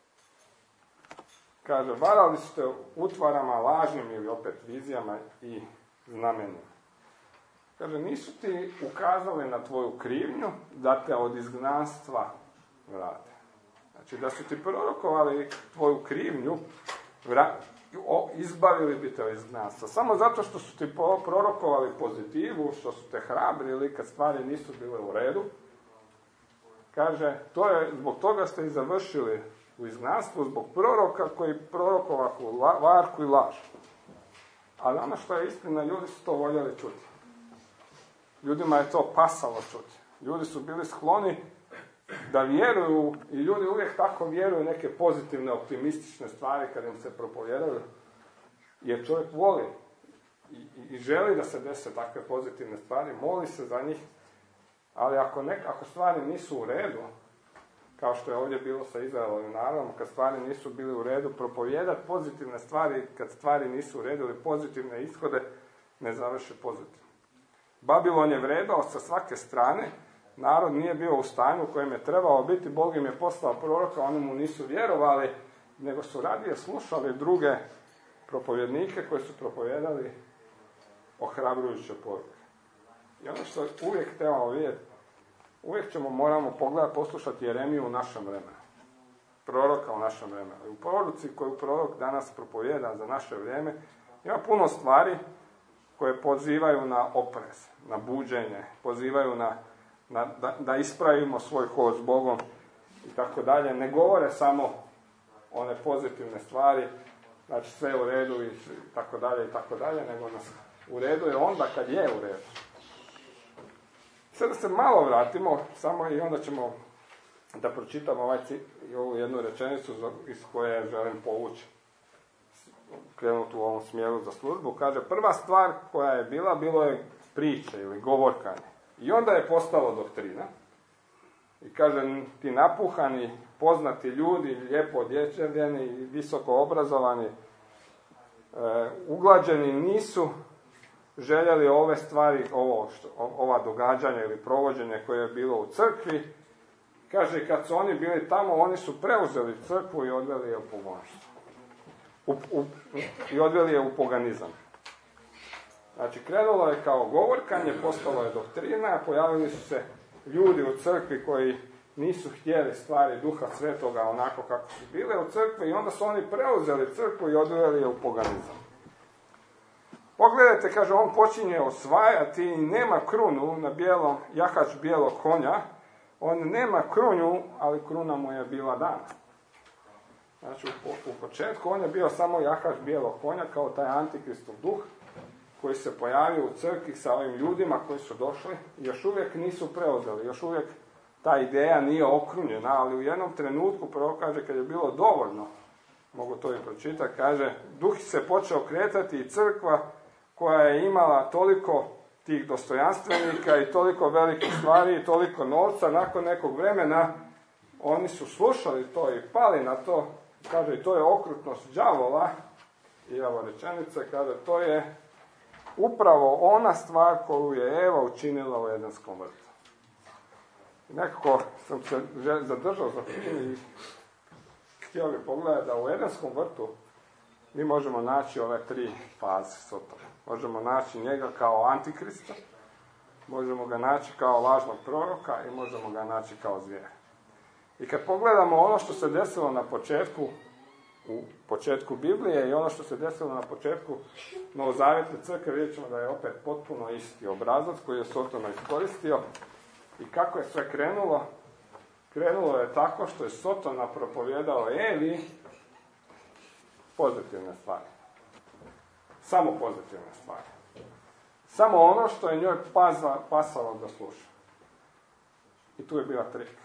Kaže, varali su te utvarama lažnim ili opet vizijama i znamenjima. Kaže, nisu ti ukazali na tvoju krivnju da te od izgnanstva vrate. Znači, da su ti prorokovali tvoju krivnju, vra, o, izbavili bi te od izgnanstva. Samo zato što su ti prorokovali pozitivu, što su te hrabrili kad stvari nisu bile u redu. Kaže, to je, zbog toga ste i završili u izgnanstvu, zbog proroka koji prorokovahu varku i laž. Ali ono što je istina, ljudi su to voljeli čuti. Ljudima je to pasalo čuti. Ljudi su bili skloni da vjeruju, i ljudi uvijek tako vjeruju neke pozitivne, optimistične stvari kad im se propovijedaju. Jer čovjek voli i, i, i želi da se dese takve pozitivne stvari, moli se za njih. Ali ako, nek, ako stvari nisu u redu, kao što je ovdje bilo sa Izraelovim narodom, kad stvari nisu bili u redu, propovijedati pozitivne stvari, kad stvari nisu u redu ili pozitivne ishode, ne završe pozitivno. Babilon je vrebao sa svake strane, narod nije bio u stanju u kojem je trebao biti, Bog im je poslao proroka, oni mu nisu vjerovali, nego su radije slušali druge propovjednike koji su propovijedali ohrabrujuće poruke. I ono što uvijek trebamo vidjeti, uvijek ćemo, moramo pogledati, poslušati Jeremiju u našem vremenu. Proroka u našem vremenu. I u poruci koju prorok danas propovijeda za naše vrijeme, ima puno stvari koje pozivaju na oprez, na buđenje, pozivaju na, na da, da ispravimo svoj hod s Bogom i tako dalje. Ne govore samo one pozitivne stvari, znači sve u redu i tako dalje i tako dalje, nego nas u redu je onda kad je u redu. Sada se malo vratimo, samo i onda ćemo da pročitamo ovaj, ovu jednu rečenicu iz koje želim povući, krenuti u ovom smjeru za službu. Kaže, prva stvar koja je bila, bilo je priče ili govorkanje. I onda je postalo doktrina. I kaže, ti napuhani, poznati ljudi, lijepo odječevljeni, visoko obrazovani, e, uglađeni nisu željeli ove stvari, ovo, što, ova događanja ili provođenje koje je bilo u crkvi. Kaže, kad su oni bili tamo, oni su preuzeli crkvu i odveli je u pogonstvo. U, u, I odveli je u poganizam. Znači, krenulo je kao govorkanje, postalo je doktrina, pojavili su se ljudi u crkvi koji nisu htjeli stvari Duha Svetoga onako kako su bile u crkvi i onda su oni preuzeli crkvu i odveli je u poganizam. Pogledajte, kaže, on počinje osvajati i nema krunu na bijelom, jahač bijelog konja. On nema krunju, ali kruna mu je bila dana. Znači, u, u početku on je bio samo jahač bijelog konja, kao taj antikristov duh, koji se pojavio u crkvi sa ovim ljudima koji su došli i još uvijek nisu preuzeli, još uvijek ta ideja nije okrunjena, ali u jednom trenutku, prvo kaže, kad je bilo dovoljno, mogu to i pročitati, kaže, duh se počeo kretati i crkva koja je imala toliko tih dostojanstvenika i toliko velikih stvari i toliko novca, nakon nekog vremena oni su slušali to i pali na to, kaže, i to je okrutnost đavola, i evo rečenice, kaže, to je upravo ona stvar koju je Eva učinila u Edenskom vrtu. I nekako sam se zadržao za tim i htio bih pogledati da u Edenskom vrtu mi možemo naći ove tri faze Sotona. Možemo naći njega kao antikrista, možemo ga naći kao lažnog proroka i možemo ga naći kao zvijera. I kad pogledamo ono što se desilo na početku, u početku Biblije i ono što se desilo na početku Novozavjetne crkve, vidjet ćemo da je opet potpuno isti obrazac koji je Sotona iskoristio. I kako je sve krenulo? Krenulo je tako što je Sotona propovjedao Evi pozitivne stvari. Samo pozitivne stvari. Samo ono što je njoj paza, pasalo da sluša. I tu je bila trik.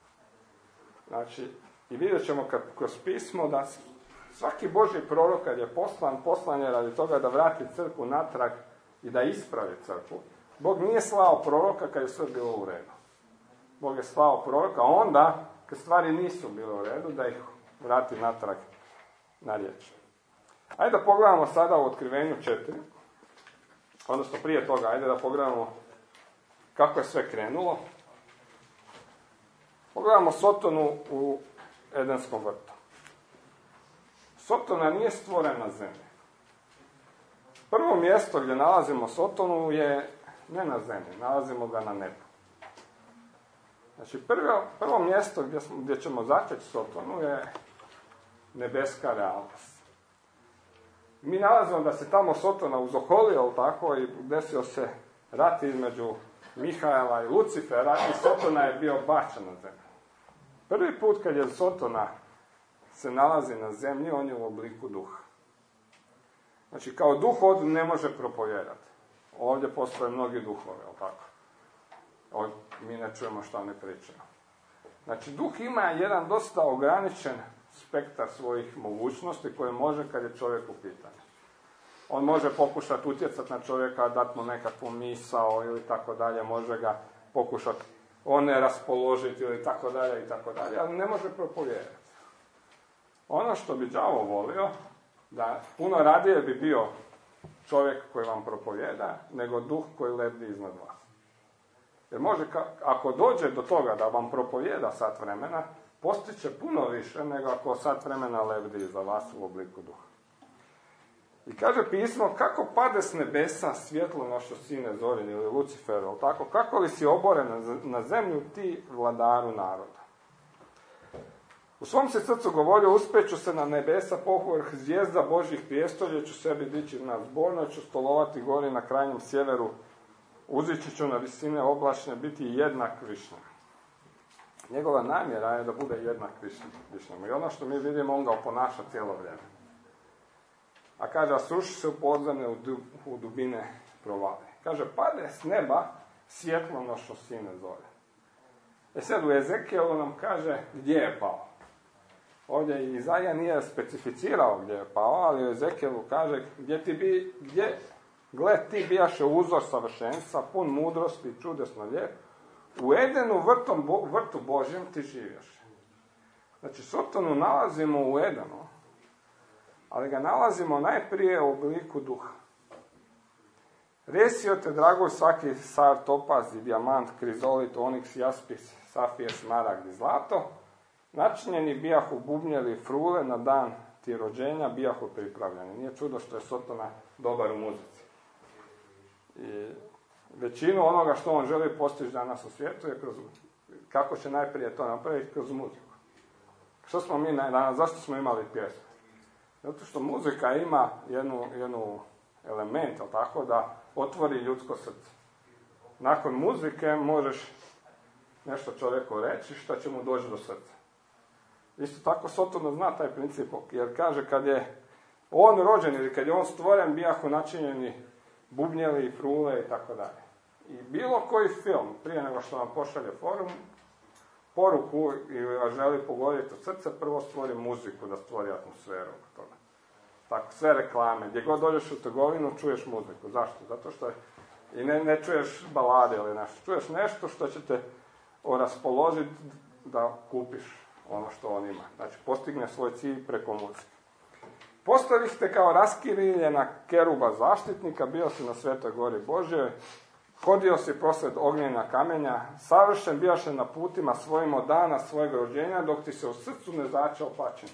Znači, i vidjet ćemo kad, kroz pismo da svaki Božji prorok kad je poslan, poslan je radi toga da vrati crkvu natrag i da ispravi crkvu. Bog nije slao proroka kad je sve bilo u redu. Bog je slao proroka onda kad stvari nisu bile u redu, da ih vrati natrag na riječ. Ajde da pogledamo sada u Otkrivenju četiri, odnosno prije toga, ajde da pogledamo kako je sve krenulo. Pogledamo Sotonu u Edenskom vrtu. Sotona nije stvorena na zemlji. Prvo mjesto gdje nalazimo Sotonu je ne na zemlji, nalazimo ga na nebu. Znači prvo, prvo mjesto gdje, smo, gdje ćemo začeti Sotonu je nebeska realnost. Mi nalazimo da se tamo Sotona uzoholio, tako, i desio se rat između Mihaela i Lucifera i Sotona je bio bačen na zemlju. Prvi put kad je Sotona se nalazi na zemlji, on je u obliku duha. Znači, kao duh on ne može propovijedati. Ovdje postoje mnogi duhovi, jel tako? Ovdje mi ne čujemo šta ne pričaju. Znači, duh ima jedan dosta ograničen spektar svojih mogućnosti koje može kad je čovjek u pitanju. On može pokušati utjecati na čovjeka, dati mu nekakvu misao ili tako dalje, može ga pokušati one raspoložiti ili tako dalje i tako dalje, ali ne može propovijedati. Ono što bi đavo volio, da puno radije bi bio čovjek koji vam propovijeda, nego duh koji lebdi iznad vas. Jer može, ako dođe do toga da vam propovijeda sat vremena, postiće puno više nego ako sat vremena lebdi iza vas u obliku duha. I kaže pismo, kako pade s nebesa svjetlonošću sine Zorin ili Luciferu, tako, kako li si oboren na zemlju ti vladaru naroda. U svom se srcu govorio, uspeću se na nebesa povrh zvijezda Božjih prijestolja, ću sebi dići na zborno, ću stolovati gori na krajnjem sjeveru, uzići ću na visine oblačne, biti jednak višnjemu. Njegova namjera je da bude jednak višnjemu. I ono što mi vidimo, on ga oponaša cijelo vrijeme. A kaže, a sruši se u podzemlje, u, dub, u dubine provale. Kaže, pade s neba svjetlonošću sine Zore. E sad u Ezekijelu nam kaže gdje je pao. Ovdje i Izaija nije specificirao gdje je pao, ali u Ezekijelu kaže gdje ti bi, gdje, gled ti bijaše uzor savršenstva, pun mudrosti i čudesno lijep, u Edenu vrtom, bo, vrtu Božjem ti živješ. Znači, Sotonu nalazimo u Edenu, ali ga nalazimo najprije u obliku duha. Resio te, dragoj, svaki sar, topaz i dijamant, krizolit, oniks, jaspis, safir, smaragd i zlato, načinjeni bijahu bubnjeli frule na dan ti rođenja, bijahu pripravljeni. Nije čudo što je Sotona dobar u muzici. I većinu onoga što on želi postići danas u svijetu je kroz, kako će najprije to napraviti, kroz muziku. Što smo mi danas, zašto smo imali pjesmu? Zato što muzika ima jednu, jednu element, tako, da otvori ljudsko srce. Nakon muzike možeš nešto čovjeku reći što će mu doći do srca. Isto tako Sotona zna taj princip, jer kaže kad je on rođen ili kad je on stvoren, bijahu načinjeni bubnjeli i frule i tako dalje. I bilo koji film, prije nego što vam pošalje forum, poruku ili vas želi pogoditi u srce, prvo stvori muziku da stvori atmosferu oko toga. Tako, sve reklame, gdje god dođeš u trgovinu čuješ muziku. Zašto? Zato što je, i ne, ne čuješ balade ili nešto, čuješ nešto što će te raspoložiti da kupiš ono što on ima. Znači, postigne svoj cilj preko muzike. Postavih te kao raskiriljena keruba zaštitnika, bio si na Svetoj gori Božjoj, hodio si posred ognjena kamenja, savršen bijaše na putima svojim od dana svojeg rođenja, dok ti se u srcu ne začeo pačina.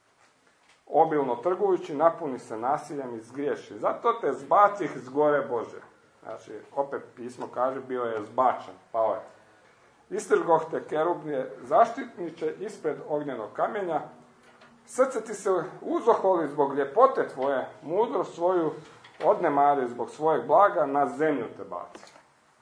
Obilno trgujući, napuni se nasiljem i zgriješi. Zato te zbacih s gore Bože. Znači, opet pismo kaže, bio je zbačen, pao je. Istrgoh te kerubnije zaštitniče ispred ognjenog kamenja, srce ti se uzoholi zbog ljepote tvoje, mudro svoju odnemari zbog svojeg blaga, na zemlju te baci.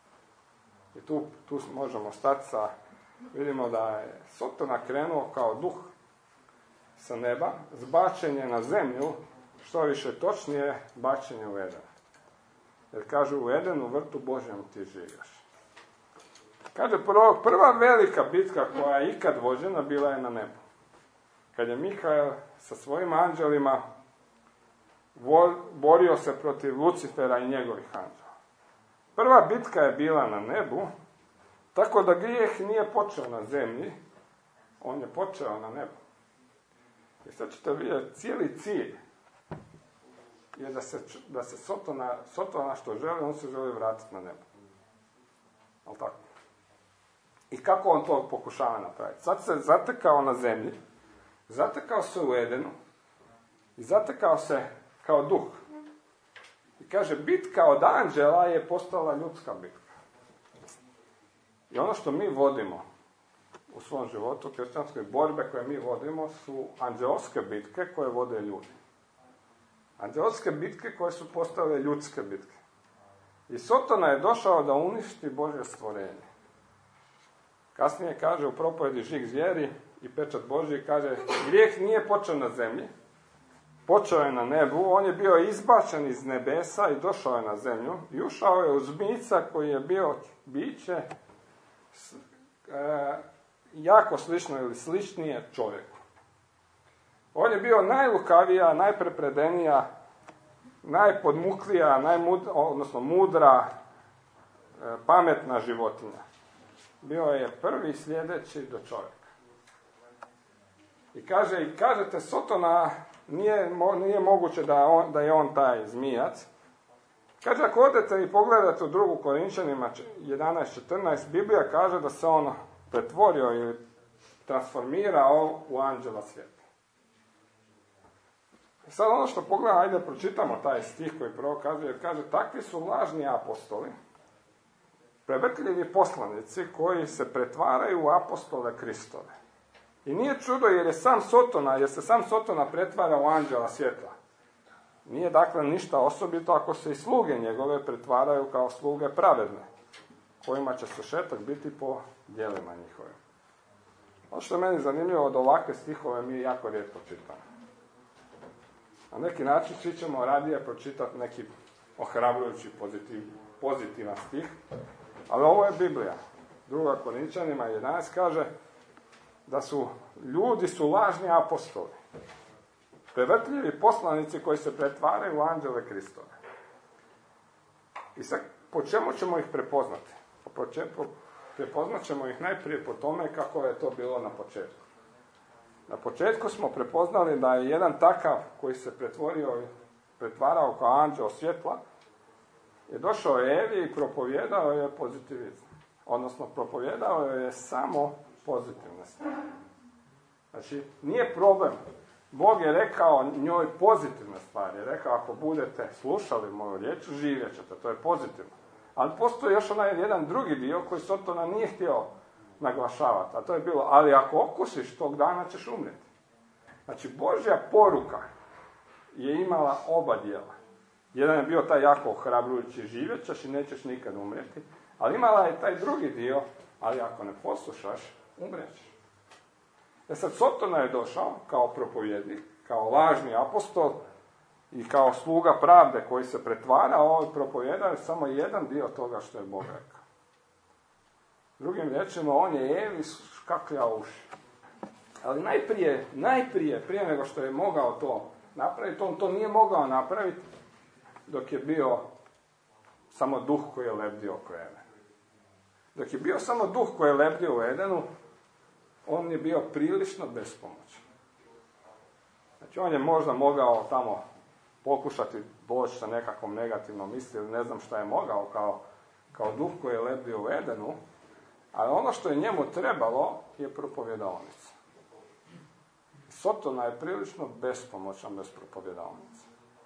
I tu, tu možemo stati sa, vidimo da je Sotona krenuo kao duh sa neba, zbačenje na zemlju, što više točnije, bačenje u Eden. Jer kaže, u Edenu, vrtu Božjem ti živiš. Kaže, prvo, prva velika bitka koja je ikad vođena bila je na nebu. Kad je Mihael sa svojim anđelima borio se protiv Lucifera i njegovih anđela. Prva bitka je bila na nebu, tako da grijeh nije počeo na zemlji, on je počeo na nebu. I sad ćete vidjeti, cijeli cilj je da se, da se Sotona, Sotona što želi, on se želi vratiti na nebo. Ali tako? I kako on to pokušava napraviti? Sad se zatekao na zemlji, zatekao se u Edenu i zatekao se kao duh. I kaže, bitka od anđela je postala ljudska bitka. I ono što mi vodimo u svom životu, kršćanske borbe koje mi vodimo, su anđelske bitke koje vode ljudi. Anđelske bitke koje su postale ljudske bitke. I Sotona je došao da uništi Božje stvorenje. Kasnije kaže u propovjedi Žig zvijeri i pečat Božji, kaže, grijeh nije počeo na zemlji, počeo je na nebu, on je bio izbačen iz nebesa i došao je na zemlju i ušao je u zmijca koji je bio biće s, e, jako slično ili sličnije čovjeku. On je bio najlukavija, najprepredenija, najpodmuklija, najmud, odnosno mudra, e, pametna životinja. Bio je prvi sljedeći do čovjeka. I kaže, i kažete, Sotona nije, nije moguće da, on, da je on taj zmijac. Kaže, ako odete i pogledate u drugu Korinčanima jedanaest četrnaest, Biblija kaže da se on pretvorio ili transformirao u anđela svijeta. I sad ono što pogledamo, ajde pročitamo taj stih koji prvo kaže, jer kaže, takvi su lažni apostoli, prevrtljivi poslanici koji se pretvaraju u apostole Kristove. I nije čudo jer je sam Sotona, jer se sam Sotona pretvara u anđela svjetla. Nije dakle ništa osobito ako se i sluge njegove pretvaraju kao sluge pravedne, kojima će sušetak biti po djelima njihovim. Ono što je meni zanimljivo, od ovakve stihove mi jako rijetko čitamo. Na neki način svi ćemo radije pročitati neki ohrabrujući pozitiv, pozitivan stih, ali ovo je Biblija. Druga Korinčanima jedanaest kaže da su ljudi su lažni apostoli, prevrtljivi poslanici koji se pretvaraju u anđele Kristove. I sad, po čemu ćemo ih prepoznati? Po čemu, prepoznat ćemo ih najprije po tome kako je to bilo na početku. Na početku smo prepoznali da je jedan takav koji se pretvorio, pretvarao kao anđeo svjetla, je došao Evi i propovjedao je pozitivizam. Odnosno, propovjedao je samo pozitivne stvari. Znači, nije problem. Bog je rekao njoj pozitivne stvari. Je rekao, ako budete slušali moju riječ, živjet ćete. To je pozitivno. Ali postoji još onaj jedan drugi dio koji Sotona nije htio naglašavati. A to je bilo, ali ako okusiš, tog dana ćeš umrijeti. Znači, Božja poruka je imala oba dijela. Jedan je bio taj jako ohrabrujući, živjet ćeš i nećeš nikad umrijeti. Ali imala je taj drugi dio, ali ako ne poslušaš, umrijećeš. E sad, Sotona je došao kao propovjednik, kao lažni apostol i kao sluga pravde koji se pretvarao i propovjedao samo jedan dio toga što je Bog rekao. Drugim riječima, on je Evi škakljao uši. Ali najprije, najprije, prije nego što je mogao to napraviti, on to nije mogao napraviti dok je bio samo duh koji je lebdio oko Eve. Dok je bio samo duh koji je lebdio u Edenu, on je bio prilično bespomoćan. Znači, on je možda mogao tamo pokušati doći sa nekakvom negativnom misli, ili ne znam šta je mogao kao, kao duh koji je lebdio u Edenu, ali ono što je njemu trebalo je propovjedaonica. Sotona je prilično bespomoćan bez propovjedaonice.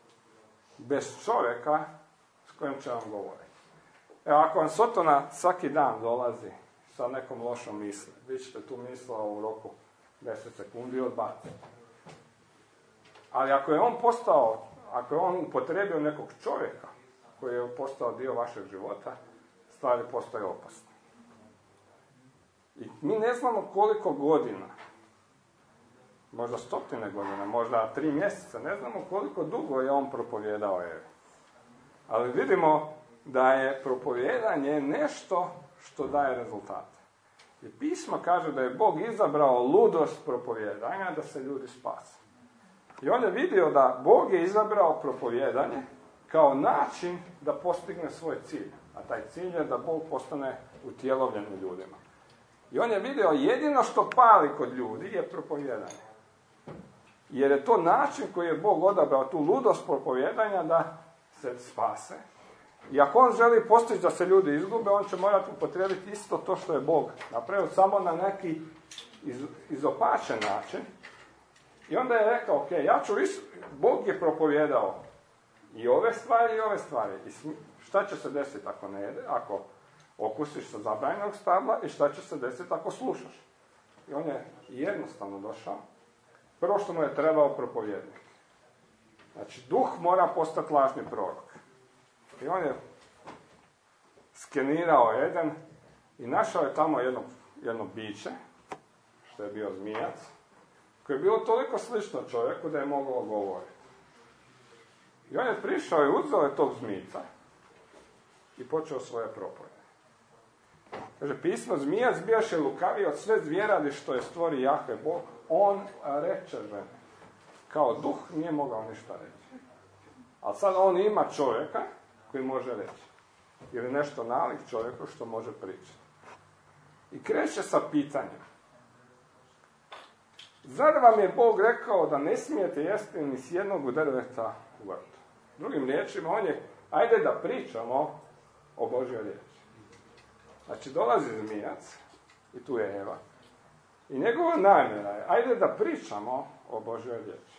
Bez čovjeka s kojim će vam govoriti. Evo, ako vam Sotona svaki dan dolazi sa nekom lošom misli, vi ćete tu mislila u roku deset sekundi odbaciti. Ali ako je on postao, ako je on upotrijebio nekog čovjeka koji je postao dio vašeg života, stvari postaju opasne. I mi ne znamo koliko godina, možda stotine godina, možda tri mjeseca, ne znamo koliko dugo je on propovjedao Evi. Ali vidimo da je propovjedanje nešto što daje rezultate. I pismo kaže da je Bog izabrao ludost propovjedanja da se ljudi spase. I on je vidio da Bog je izabrao propovjedanje kao način da postigne svoj cilj. A taj cilj je da Bog postane utjelovljen u ljudima. I on je vidio jedino što pali kod ljudi je propovijedanje. Jer je to način koji je Bog odabrao, tu ludost propovijedanja da se spase. I ako on želi postići da se ljudi izgube, on će morati upotrijebiti isto to što je Bog napravio, samo na neki iz, izopačen način. I onda je rekao, ok, ja ću is... Bog je propovijedao i ove stvari i ove stvari. I šta će se desiti ako ne jede, ako okusiš sa zabranjenog stabla i šta će se desiti ako slušaš. I on je jednostavno došao. Prvo što mu je trebao propovijednik. Znači, duh mora postati lažni prorok. I on je skenirao Eden i našao je tamo jedno, jedno biće, što je bio zmijac, koji je bilo toliko slično čovjeku da je mogao govoriti. I on je prišao i uzeo je tog zmijca i počeo svoje propovjede. Kaže, pismo, zmijac bijaše lukaviji od sve zvjeradi što je stvori Jahve Bog. On reče žene. Kao duh nije mogao ništa reći. Ali sad on ima čovjeka koji može reći. Ili nešto nalik čovjeku što može pričati. I kreće sa pitanjem. Zar vam je Bog rekao da ne smijete jesti ni s jednog drveta u vrtu? Drugim riječima, on je, ajde da pričamo o Božjoj riječi. Znači, dolazi zmijac, i tu je Eva, i njegova namjera je, ajde da pričamo o Božjoj riječi.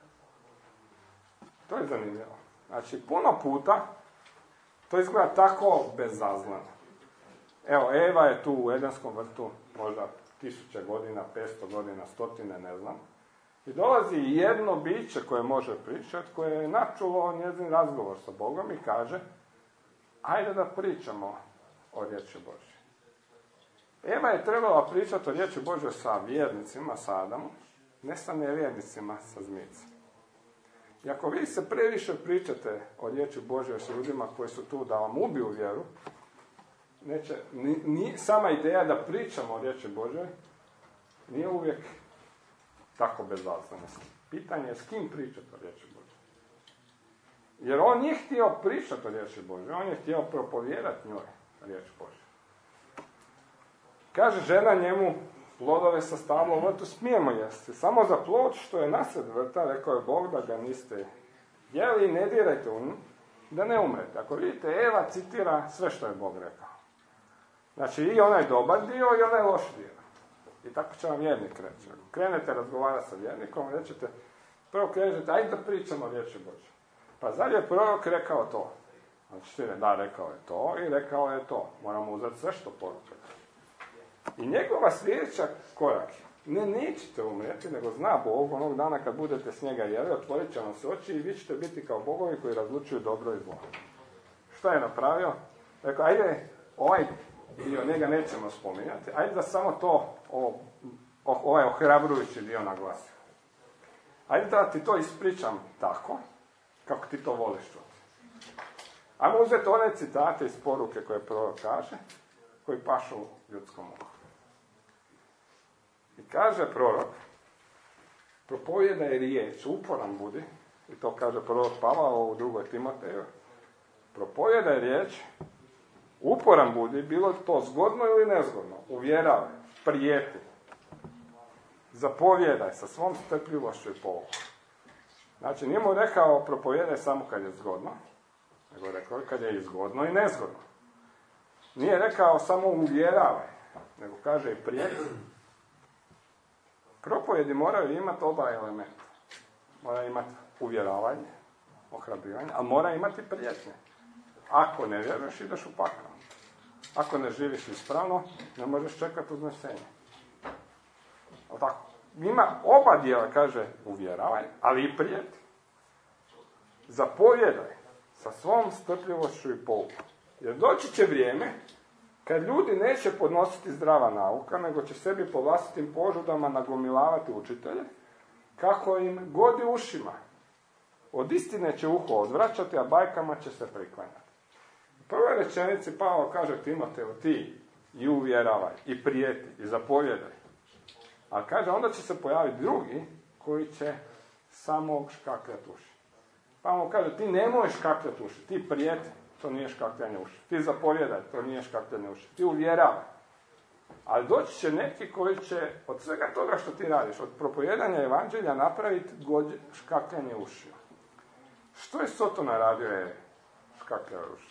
To je zanimljivo. Znači, puno puta to izgleda tako bezazleno. Evo, Eva je tu u Edenskom vrtu, možda tisuće godina, petsto godina, stotine, ne znam. I dolazi jedno biće koje može pričati, koje je načulo njezin razgovor sa Bogom i kaže, ajde da pričamo o riječi Božje. Eva je trebala pričati o riječi Božje sa vjernicima, sa Adamom, ne sa nevjernicima, sa zmijicom. I ako vi se previše pričate o riječi Božje s ljudima koji su tu da vam ubiju vjeru, neće, ni, ni, sama ideja da pričamo o riječi Božje nije uvijek tako bezazlena. Pitanje je s kim pričati o riječi Božje. Jer on nije htio pričati o riječi Božje, on je htio propovijedati njoj riječ Božje. Kaže žena njemu, plodove sa stabla u vrtu smijemo jesti, samo za plod što je nasred vrta, rekao je Bog da ga niste jeli i ne dirajte u nju, da ne umrete. Ako vidite, Eva citira sve što je Bog rekao. Znači i onaj dobar dio i onaj loš dio. I tako će vam vjernik reći. Ako krenete razgovarati sa vjernikom, rećete, prvo krećete, ajde da pričamo o riječi Božje. Pa zar je prorok rekao to? Znači, da, rekao je to i rekao je to. Moramo uzeti sve što poruče. I njegova sljedeća korak je, ne nećete umreti, nego zna Bog, onog dana kad budete s njega jeli, otvorit će vam se oči i vi ćete biti kao bogovi koji razlučuju dobro i zlo. Šta je napravio? Rekao, ajde, ovaj dio, njega nećemo spominjati, ajde da samo to, o, o, ovaj ohrabrujući dio naglasi. Ajde da ti to ispričam tako, kako ti to voliš čuti. Ajmo uzeti one citate iz poruke koje prorok kaže, koji pašu ljudskom uhu. I kaže prorok, propovijedaj riječ, uporan budi, i to kaže prorok Pavao u drugoj Timoteju, propovijedaj riječ, uporan budi, bilo to zgodno ili nezgodno, uvjeravaj, prijeti, zapovjedaj sa svom strpljivošću i poukom. Znači, nije mu rekao propovijedaj samo kad je zgodno, nego rekao kad je i zgodno i nezgodno. Nije rekao samo uvjeravaj, nego kaže i prijeti. Propovjedi moraju imati oba elementa. Mora imati uvjeravanje, ohrabrivanje, ali mora imati prijetnje. Ako ne vjeruješ, ideš u pakao. Ako ne živiš ispravno, ne možeš čekati uznesenje. Ali tako, ima oba dijela, kaže, uvjeravaj, ali i prijeti. Zapovjedaj sa svom strpljivošću i poukom. Jer doći će vrijeme kad ljudi neće podnositi zdrava nauka, nego će sebi po vlastitim požudama nagomilavati učitelje, kako im godi ušima. Od istine će uho odvraćati, a bajkama će se priklanjati. U prvoj rečenici Pavao kaže Timoteju, ti i uvjeravaj, i prijeti, i zapovjedaj. A kaže, onda će se pojaviti drugi koji će samo škakljati uši. Pavao kaže, ti nemoj škakljati uši, ti prijeti. To nije škakljanje uši. Ti zapovjedaj, to nije škakljanje uši. Ti uvjeravaj. Ali doći će neki koji će od svega toga što ti radiš, od propovijedanja evanđelja napraviti škakljanje ušiju. Što je Sotona radio je škakljanje ušiju?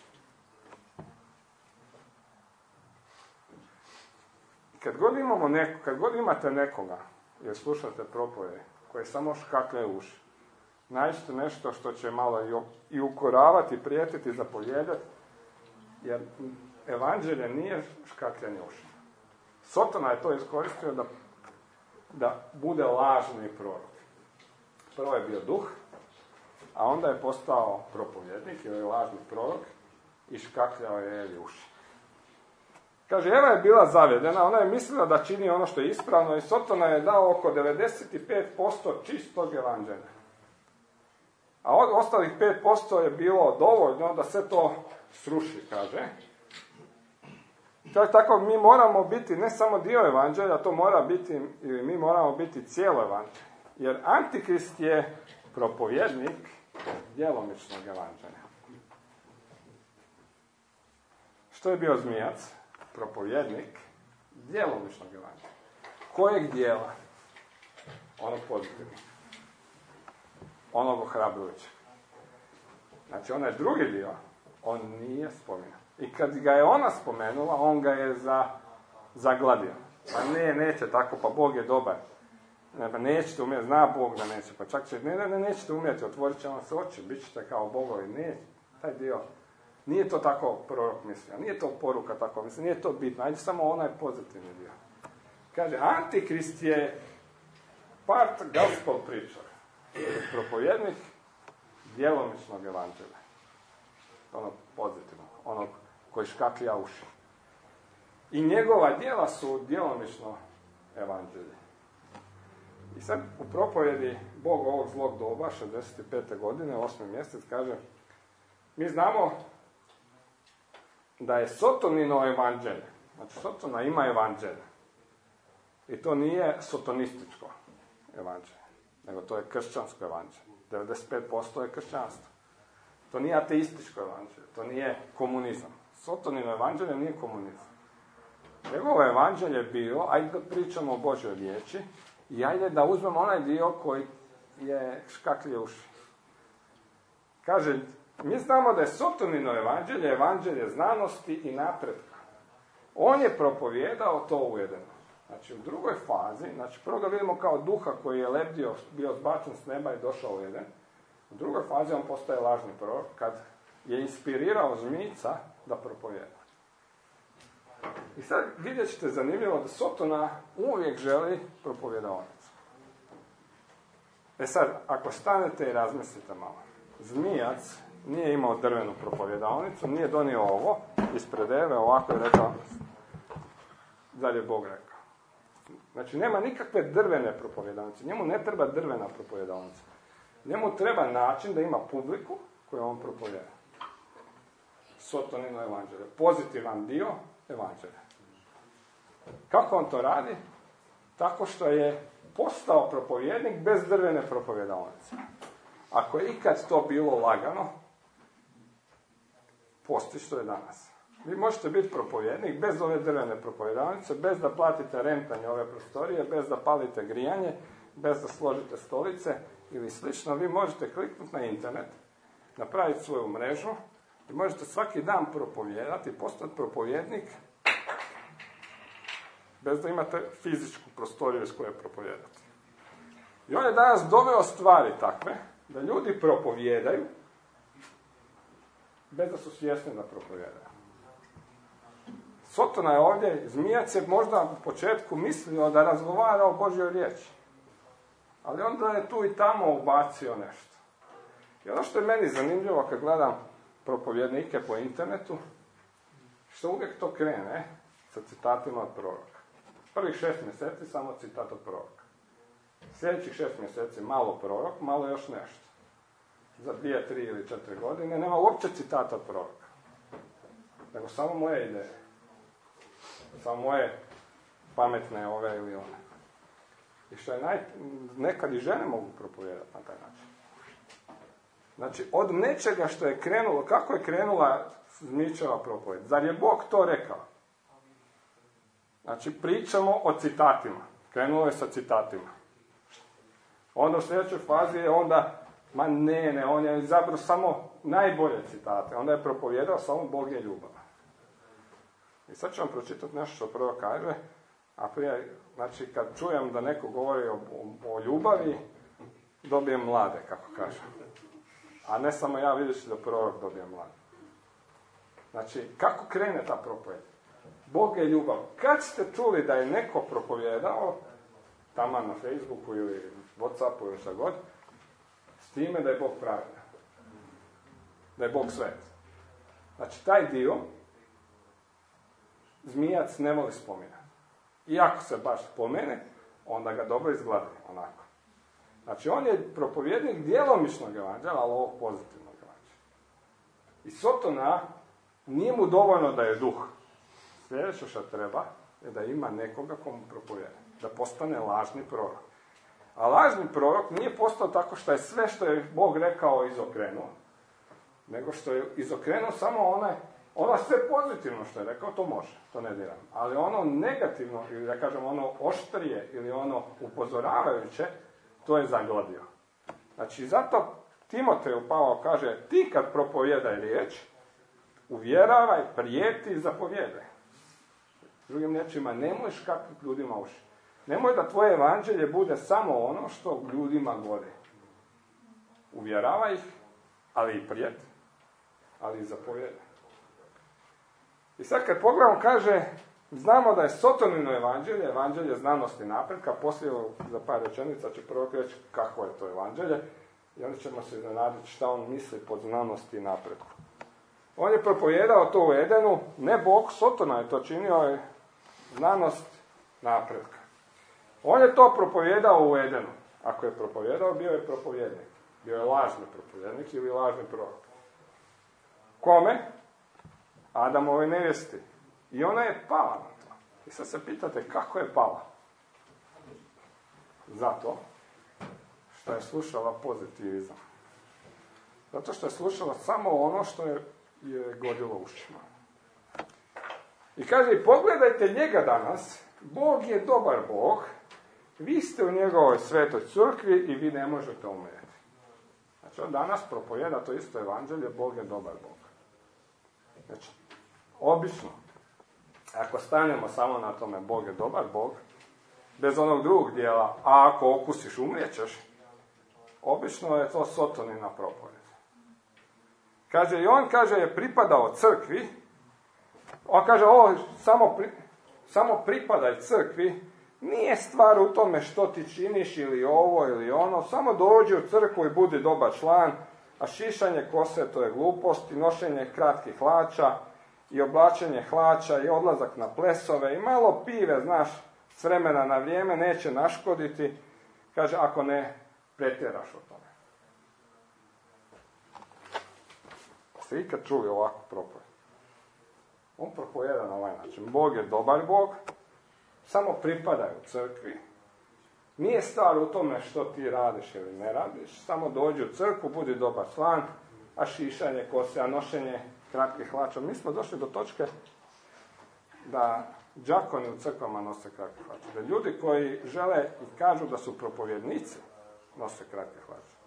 Kad god imamo neko, kad god imate nekoga, jer slušate propovjede, koje samo škaklja uši, nađite nešto što će malo i ukoravati, prijetiti, zapovjedati, jer evanđelje nije škakljanje uši. Sotona je to iskoristio da, da bude lažni prorok. Prvo je bio duh, a onda je postao propovjednik ili lažni prorok i škakljao je Evi uši. Kaže, Eva je bila zavjedena, ona je mislila da čini ono što je ispravno i Sotona je dao oko devedeset pet posto čistog evanđelja. A od ostalih pet posto je bilo dovoljno da se to sruši, kaže. Tako mi moramo biti ne samo dio evanđelja, to mora biti, ili mi moramo biti cijelo evanđelje. Jer Antikrist je propovjednik djelomičnog evanđelja. Što je bio zmijac? Propovjednik djelomičnog evanđelja. Kojeg dijela? Onog pozitivnog. Onog ohrabrujućeg. Znači, onaj drugi dio, on nije spominjan. I kad ga je ona spomenula, on ga je za, zagladio. Pa ne, neće tako, pa Bog je dobar. Ne, pa nećete umjeti, zna Bog da neće, pa čak će, ne, ne, ne, nećete umjeti, otvorit će vam se oči, bit ćete kao bogovi, ne, taj dio. Nije to tako prorok mislio, nije to poruka tako mislio, nije to bitno, ajde samo onaj pozitivni dio. Kaže, Antikrist je part gospel preacher, propovjednik djelomičnog evanđelja, onog pozitivnog, onog koji škaklja uši. I njegova djela su djelomično evanđelje. I sad u propovjedi Bog ovog zlog doba, šezdeset pete godine, osmi mjesec, kaže, mi znamo da je Sotonino evanđelje, znači Sotona ima evanđelje, i to nije sotonističko evanđelje, nego to je kršćansko evanđelje. devedeset pet posto je kršćanstvo. To nije ateističko evanđelje, to nije komunizam. Sotonino evanđelje nije komunizam. Njegovo evanđelje je bilo, ajde da pričamo o Božjoj riječi, i ajde da uzmemo onaj dio koji je škaklje uši. Kaže, mi znamo da je Sotonino evanđelje, evanđelje znanosti i napretka. On je propovijedao to ujedeno. Znači, u drugoj fazi, znači, prvo ga vidimo kao duha koji je lebdio, bio zbačen s neba i došao u Eden. U drugoj fazi on postaje lažni prorok, kad je inspirirao zmijca da propovijeda. I sad vidjet ćete zanimljivo da Sotona uvijek želi propovjedaonicu. E sad, ako stanete i razmislite malo, zmijac nije imao drvenu propovjedaonicu, nije donio ovo ispred Eve, ovako je rekao, zar je Bog rekao. Znači, nema nikakve drvene propovjedaonice, njemu ne treba drvena propovjedaonica. Njemu treba način da ima publiku koju on propovjeda. Sotonino evanđelje, pozitivan dio evanđelja. Kako on to radi? Tako što je postao propovjednik bez drvene propovjedaonice. Ako je ikad to bilo lagano, postoji što je danas. Vi možete biti propovjednik bez ove drvene propovjedaonice, bez da platite rentanje ove prostorije, bez da palite grijanje, bez da složite stolice ili slično. Vi možete kliknuti na internet, napraviti svoju mrežu i možete svaki dan propovijedati, postati propovjednik bez da imate fizičku prostoriju iz koje propovijedate. I on je danas doveo stvari takve da ljudi propovijedaju bez da su svjesni da propovijedaju. Sotona je ovdje, zmijac je možda u početku mislio da razgovara o Božjoj riječi. Ali onda je tu i tamo ubacio nešto. I ono što je meni zanimljivo kad gledam propovjednike po internetu, što uvijek to krene sa citatima od proroka. Prvih šest mjeseci samo citat od proroka. Sljedećih šest mjeseci malo prorok, malo još nešto. Za dvije, tri ili četiri godine nema uopće citata od proroka. Nego samo moje ideje. Samo moje pametne ove ili one. I što je naj... nekad i žene mogu propovijedati na taj način. Znači, od nečega što je krenulo, kako je krenula Zmijčeva propovijed? Zar je Bog to rekao? Znači, pričamo o citatima. Krenulo je sa citatima. Onda u sljedećoj fazi je onda, ma ne, ne, on je izabrao samo najbolje citate. Onda je propovijedao samo Bog je ljubav. I sad ću vam pročitati nešto što prvo kaže, a prije, znači, kad čujem da neko govori o, o, o ljubavi, dobijem mlade, kako kaže. A ne samo ja, vidiš da prorok dobije mlade. Znači, kako krene ta propovjed? Bog je ljubav. Kad ste čuli da je neko propovijedao, tamo na Facebooku ili Whatsappu ili šta god, s time da je Bog pravedan. Da je Bog svet. Znači, taj dio zmijac ne voli spominati. Iako se baš spomene, onda ga dobro izgleda onako. Znači, on je propovjednik djelomičnog evanđelja, ali ovog pozitivnog evanđelja. I Sotona nije mu dovoljno da je duh. Sljedeće što treba je da ima nekoga komu propovjeda. Da postane lažni prorok. A lažni prorok nije postao tako što je sve što je Bog rekao izokrenuo. Nego što je izokrenuo samo onaj, ono sve pozitivno što je rekao, to može, to ne diram. Ali ono negativno, ili da kažem ono oštrije, ili ono upozoravajuće, to je zagladio. Znači, zato Timoteju Pavao kaže, ti kad propovijedaj riječ, uvjeravaj, prijeti i zapovjedaj. Drugim riječima, nemoj škapiti ljudima uši. Nemoj da tvoje evanđelje bude samo ono što ljudima godi. Uvjeravaj ih, ali i prijeti, ali i zapovjedaj. I sad kad pogledamo, kaže, znamo da je Sotonino evanđelje, evanđelje znanosti napretka, poslije za par rečenica će prvo reći kakvo je to evanđelje, i onda ćemo se iznenaditi šta on misli pod znanosti i napretku. On je propovijedao to u Edenu, ne Bog, Sotona je to činio, je znanost napretka. On je to propovijedao u Edenu. Ako je propovijedao, bio je propovjednik. Bio je lažni propovjednik ili lažni prorok. Kome? Adamove nevjesti. I ona je pala na to. I sad se pitate kako je pala. Zato što je slušala pozitivizam. Zato što je slušala samo ono što je, je godilo ušima. I kaže, i pogledajte njega danas, Bog je dobar Bog, vi ste u njegovoj svetoj crkvi i vi ne možete umrijeti. Znači, on danas propovjeda to isto evanđelje, Bog je dobar Bog. Znači, obično, ako stanemo samo na tome Bog je dobar Bog, bez onog drugog dijela, a ako okusiš umrijećeš, obično je to Sotonina propovjed. Kaže, i on, kaže, je pripadao crkvi, on kaže, ovo samo, pri, samo pripadaj crkvi, nije stvar u tome što ti činiš ili ovo ili ono, samo dođi u crkvu i budi dobar član, a šišanje kose to je glupost i nošenje kratkih hlača i oblačenje hlača i odlazak na plesove i malo pive, znaš, s vremena na vrijeme neće naškoditi, kaže, ako ne pretjeraš o tome. Ste ikad čuli ovakvu propovjed? On propovjeda na ovaj način. Bog je dobar Bog, samo pripadaj u crkvi. Nije stvar u tome što ti radiš ili ne radiš, samo dođi u crkvu, budi dobar član, a šišanje kose, a nošenje kratkih hlača. Mi smo došli do točke da đakoni u crkvama nose kratke hlače. Da ljudi koji žele i kažu da su propovjednici nose kratke hlače.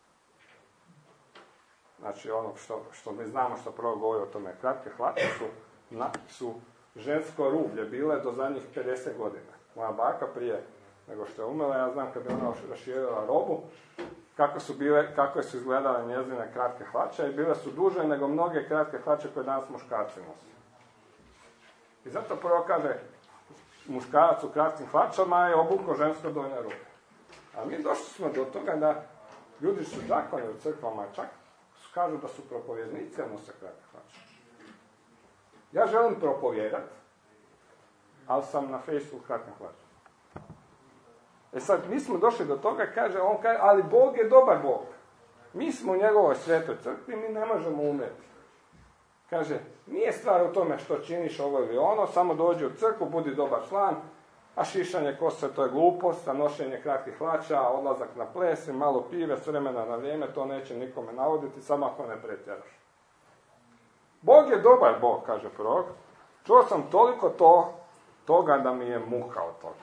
Znači ono što, što mi znamo što prvo govori o tome, kratke hlače su, na, su žensko rublje bile do zadnjih pedeset godina. Moja baka prije nego što je umrla, ja znam kad je ona raširila robu, kako su, bile, kako su izgledale njezine kratke hlače i bile su duže nego mnoge kratke hlače koje danas muškarci nose. I zato prvo kaže, muškarac u kratkim hlačama je obukao žensko donje ruke. A mi došli smo do toga da ljudi su đakoni u crkvama, čak kažu da su propovjednici, a nose kratke hlače. Ja želim propovijedati, ali sam na Facebooku kratkim hlačama. E sad, mi smo došli do toga, kaže, on kaže, ali Bog je dobar Bog. Mi smo u njegovoj svetoj crkvi, mi ne možemo umjeti. Kaže, nije stvar u tome što činiš ovo ili ono, samo dođi u crkvu, budi dobar član, a šišanje kose to je glupost, a nošenje kratkih hlača, odlazak na ples i malo pive s vremena na vrijeme, to neće nikome navoditi, samo ako ne pretjeraš. Bog je dobar Bog, kaže prorok. Čuo sam toliko to, toga da mi je muka od toga.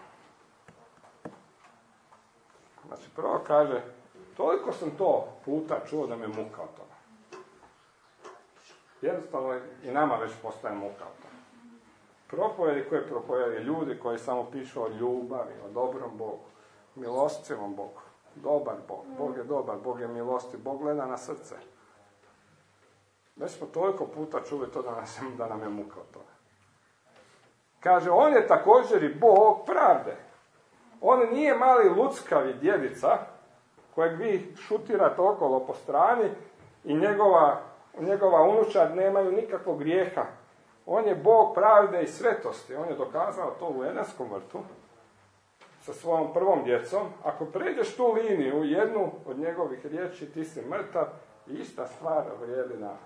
Znači, prvo kaže, toliko sam to puta čuo da mi je muka od toga. Jednostavno i nama već postaje muka od toga. Propovjedi koje propovjedi ljudi koji samo pišu o ljubavi, o dobrom Bogu, milostivom Bogu, dobar Bog, Bog je dobar, Bog je milosti, Bog gleda na srce. Već smo toliko puta čuli to da, nas, da nam je muka od toga. Kaže, on je također i Bog pravde. On nije mali luckavi djevica kojeg vi šutirate okolo po strani i njegova, njegova unučad nemaju nikakvog grijeha. On je Bog pravde i svetosti. On je dokazao to u Edenskom vrtu sa svojom prvom djecom. Ako pređeš tu liniju, jednu od njegovih riječi, ti si mrtav i ista stvar vrijedi danas.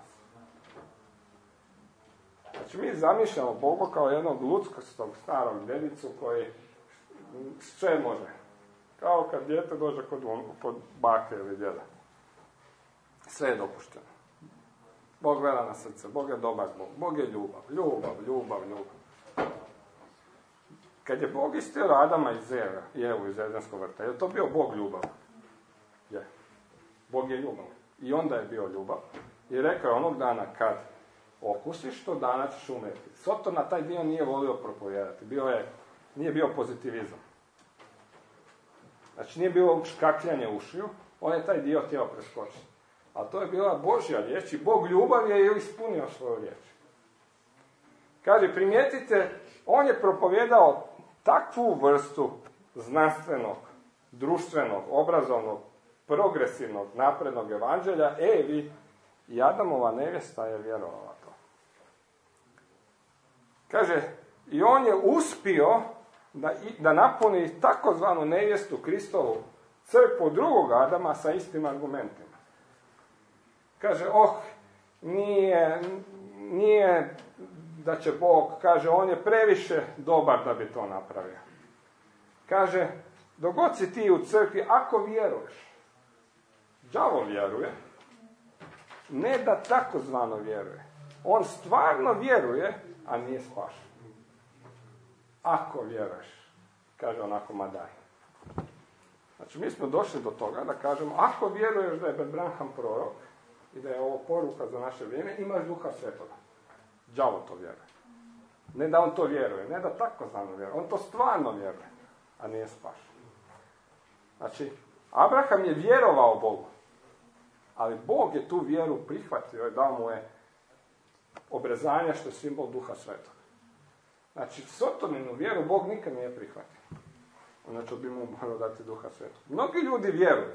Znači, mi zamišljamo Boga kao jednog luckastog starog djedicu koji sve može. Kao kad dijete dođe kod, kod bake ili djeda. Sve je dopušteno. Bog gleda na srce, Bog je dobar Bog, Bog je ljubav, ljubav, ljubav, ljubav. Kad je Bog istjerao Adama iz Eve, i Evu iz Edenskog vrta, je to bio Bog ljubav? Je. Bog je ljubav. I onda je bio ljubav. I rekao je onog dana kad okusiš, to dana ćeš umreti. Soton na taj dio nije volio propovijedati. Bio je, nije bio pozitivizam. Znači nije bilo škakljanje ušiju, on je taj dio htio preskočiti. A to je bila Božja riječ i Bog ljubav je ispunio svoju riječ. Kaže, primijetite, on je propovjedao takvu vrstu znanstvenog, društvenog, obrazovnog, progresivnog, naprednog evanđelja, Evi i Adamova nevjesta je vjerovala to. Kaže, i on je uspio da, da napuni takozvanu nevjestu Kristovu crkvu drugog Adama sa istim argumentima. Kaže, oh, nije, nije da će Bog, kaže, on je previše dobar da bi to napravio. Kaže, dok god si ti u crkvi, ako vjeruješ, đavo vjeruje, ne da takozvano vjeruje. On stvarno vjeruje, a nije spašen. Ako vjeruješ, kaže onako, ma daj. Znači, mi smo došli do toga da kažemo, ako vjeruješ da je Ben Branham prorok i da je ovo poruka za naše vrijeme, imaš Duha Svetoga. Đavo to vjeruje. Ne da on to vjeruje, ne da takozvano vjeruje. On to stvarno vjeruje, a nije spašen. Znači, Abraham je vjerovao Bogu, ali Bog je tu vjeru prihvatio i dao mu je obrezanje što je simbol Duha Svetoga. Znači, Sotoninu vjeru Bog nikad nije prihvatio. Znači, bi mu morao dati Duha Svetoga. Mnogi ljudi vjeruju.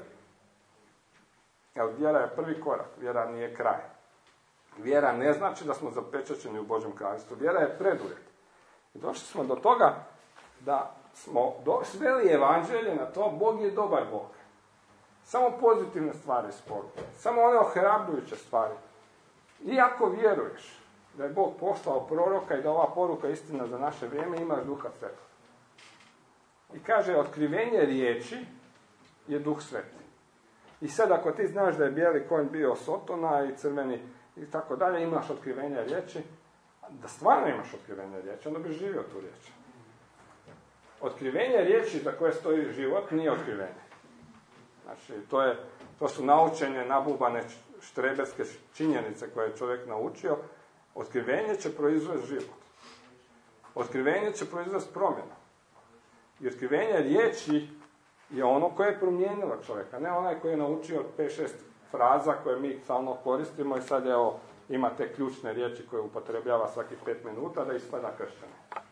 Evo, vjera je prvi korak, vjera nije kraj. Vjera ne znači da smo zapečaćeni u Božjem kraljestvu. Vjera je preduvjet. I došli smo do toga da smo do, sveli evanđelje na to, Bog je dobar Bog. Samo pozitivne stvari sporuke. Samo one ohrabrujuće stvari. Iako vjeruješ da je Bog poslao proroka i da ova poruka istina za naše vrijeme, imaš Duha Svetog. I kaže, otkrivenje riječi je Duh Sveti. I sad ako ti znaš da je bijeli konj bio Sotona i crveni i tako dalje, imaš otkrivenje riječi, da stvarno imaš otkrivenje riječi, onda bi živio tu riječ. Otkrivenje riječi za koje stoji život nije otkrivenje. Znači, to, je, to su naučene, nabubane štreberske činjenice koje je čovjek naučio. Otkrivenje će proizvesti život. Otkrivenje će proizvesti promjenu. I otkrivenje riječi je ono koje je promijenilo čovjeka, ne onaj koji je naučio pet šest fraza koje mi stalno koristimo i sad evo ima te ključne riječi koje upotrebljava svakih pet minuta da ispada kršćan.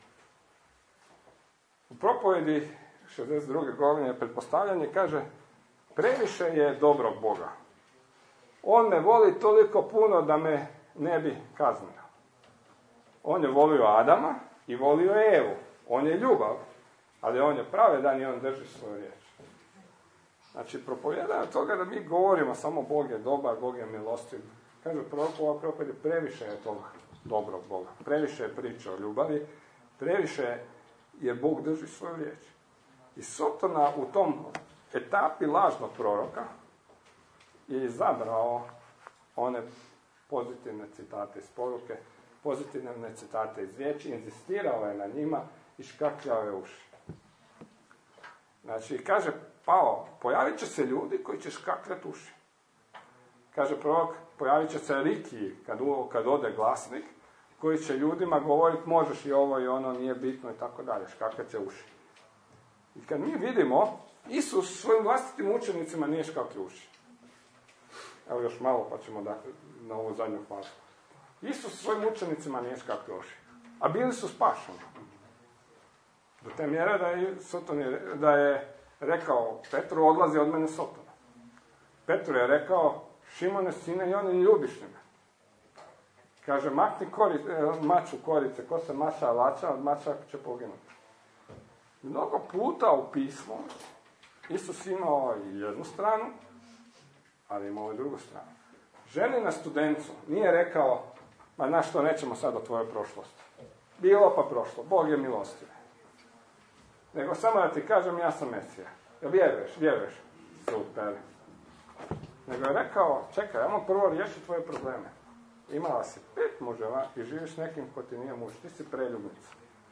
U propovjedi šezdeset druge godine pretpostavljanje kaže, previše je dobrog Boga. On me voli toliko puno da me ne bi kaznio. On je volio Adama i volio Evu. On je ljubav, ali on je pravedan i on drži svoju riječ. Znači, propovjedanje od toga da mi govorimo samo Bog je dobar, Bog je milostiv. Kaže prorok, ova propovjed, previše je toga dobrog Boga. Previše je priča o ljubavi, previše je Bog drži svoju riječ. I Sotona u tom etapi lažnog proroka je izabrao one pozitivne citate iz poruke, pozitivne citate iz riječi, inzistirao je na njima i škakljave uši. Znači, kaže Pavao, pojavit će se ljudi koji će škakljati uši. Kaže prorok, pojavit će se rikiji kad, kad ode glasnik, koji će ljudima govoriti možeš i ovo i ono, nije bitno i tako dalje, škakljat će uši. I kad mi vidimo, Isus svojim vlastitim učenicima nije škakljao uši. Evo još malo pa ćemo da, na ovu zadnju fazu. Isus svojim učenicima nije škakljao uši. A bili su spašeni. Do te mjere da je, Soton, da je rekao Petru, odlazi od mene Sotona. Petru je rekao, Šimone, sine Joni, ljubiš li me? Kaže, makni kori, maču korice, ko se maša lača, od mača će poginuti. Mnogo puta u pismu Isus imao i jednu stranu, ali imao i drugu stranu. Ženi na studencu nije rekao, ma znaš što, nećemo sad o tvojoj prošlosti. Bilo pa prošlo, Bog je milostiv. Nego samo da ti kažem, ja sam Mesija. Ja vjeruješ, vjeruješ. Super. Nego je rekao, čekaj, ajmo prvo riješiti tvoje probleme. Imala si pet muževa i živiš nekim ko ti nije muž. Ti si preljubnica.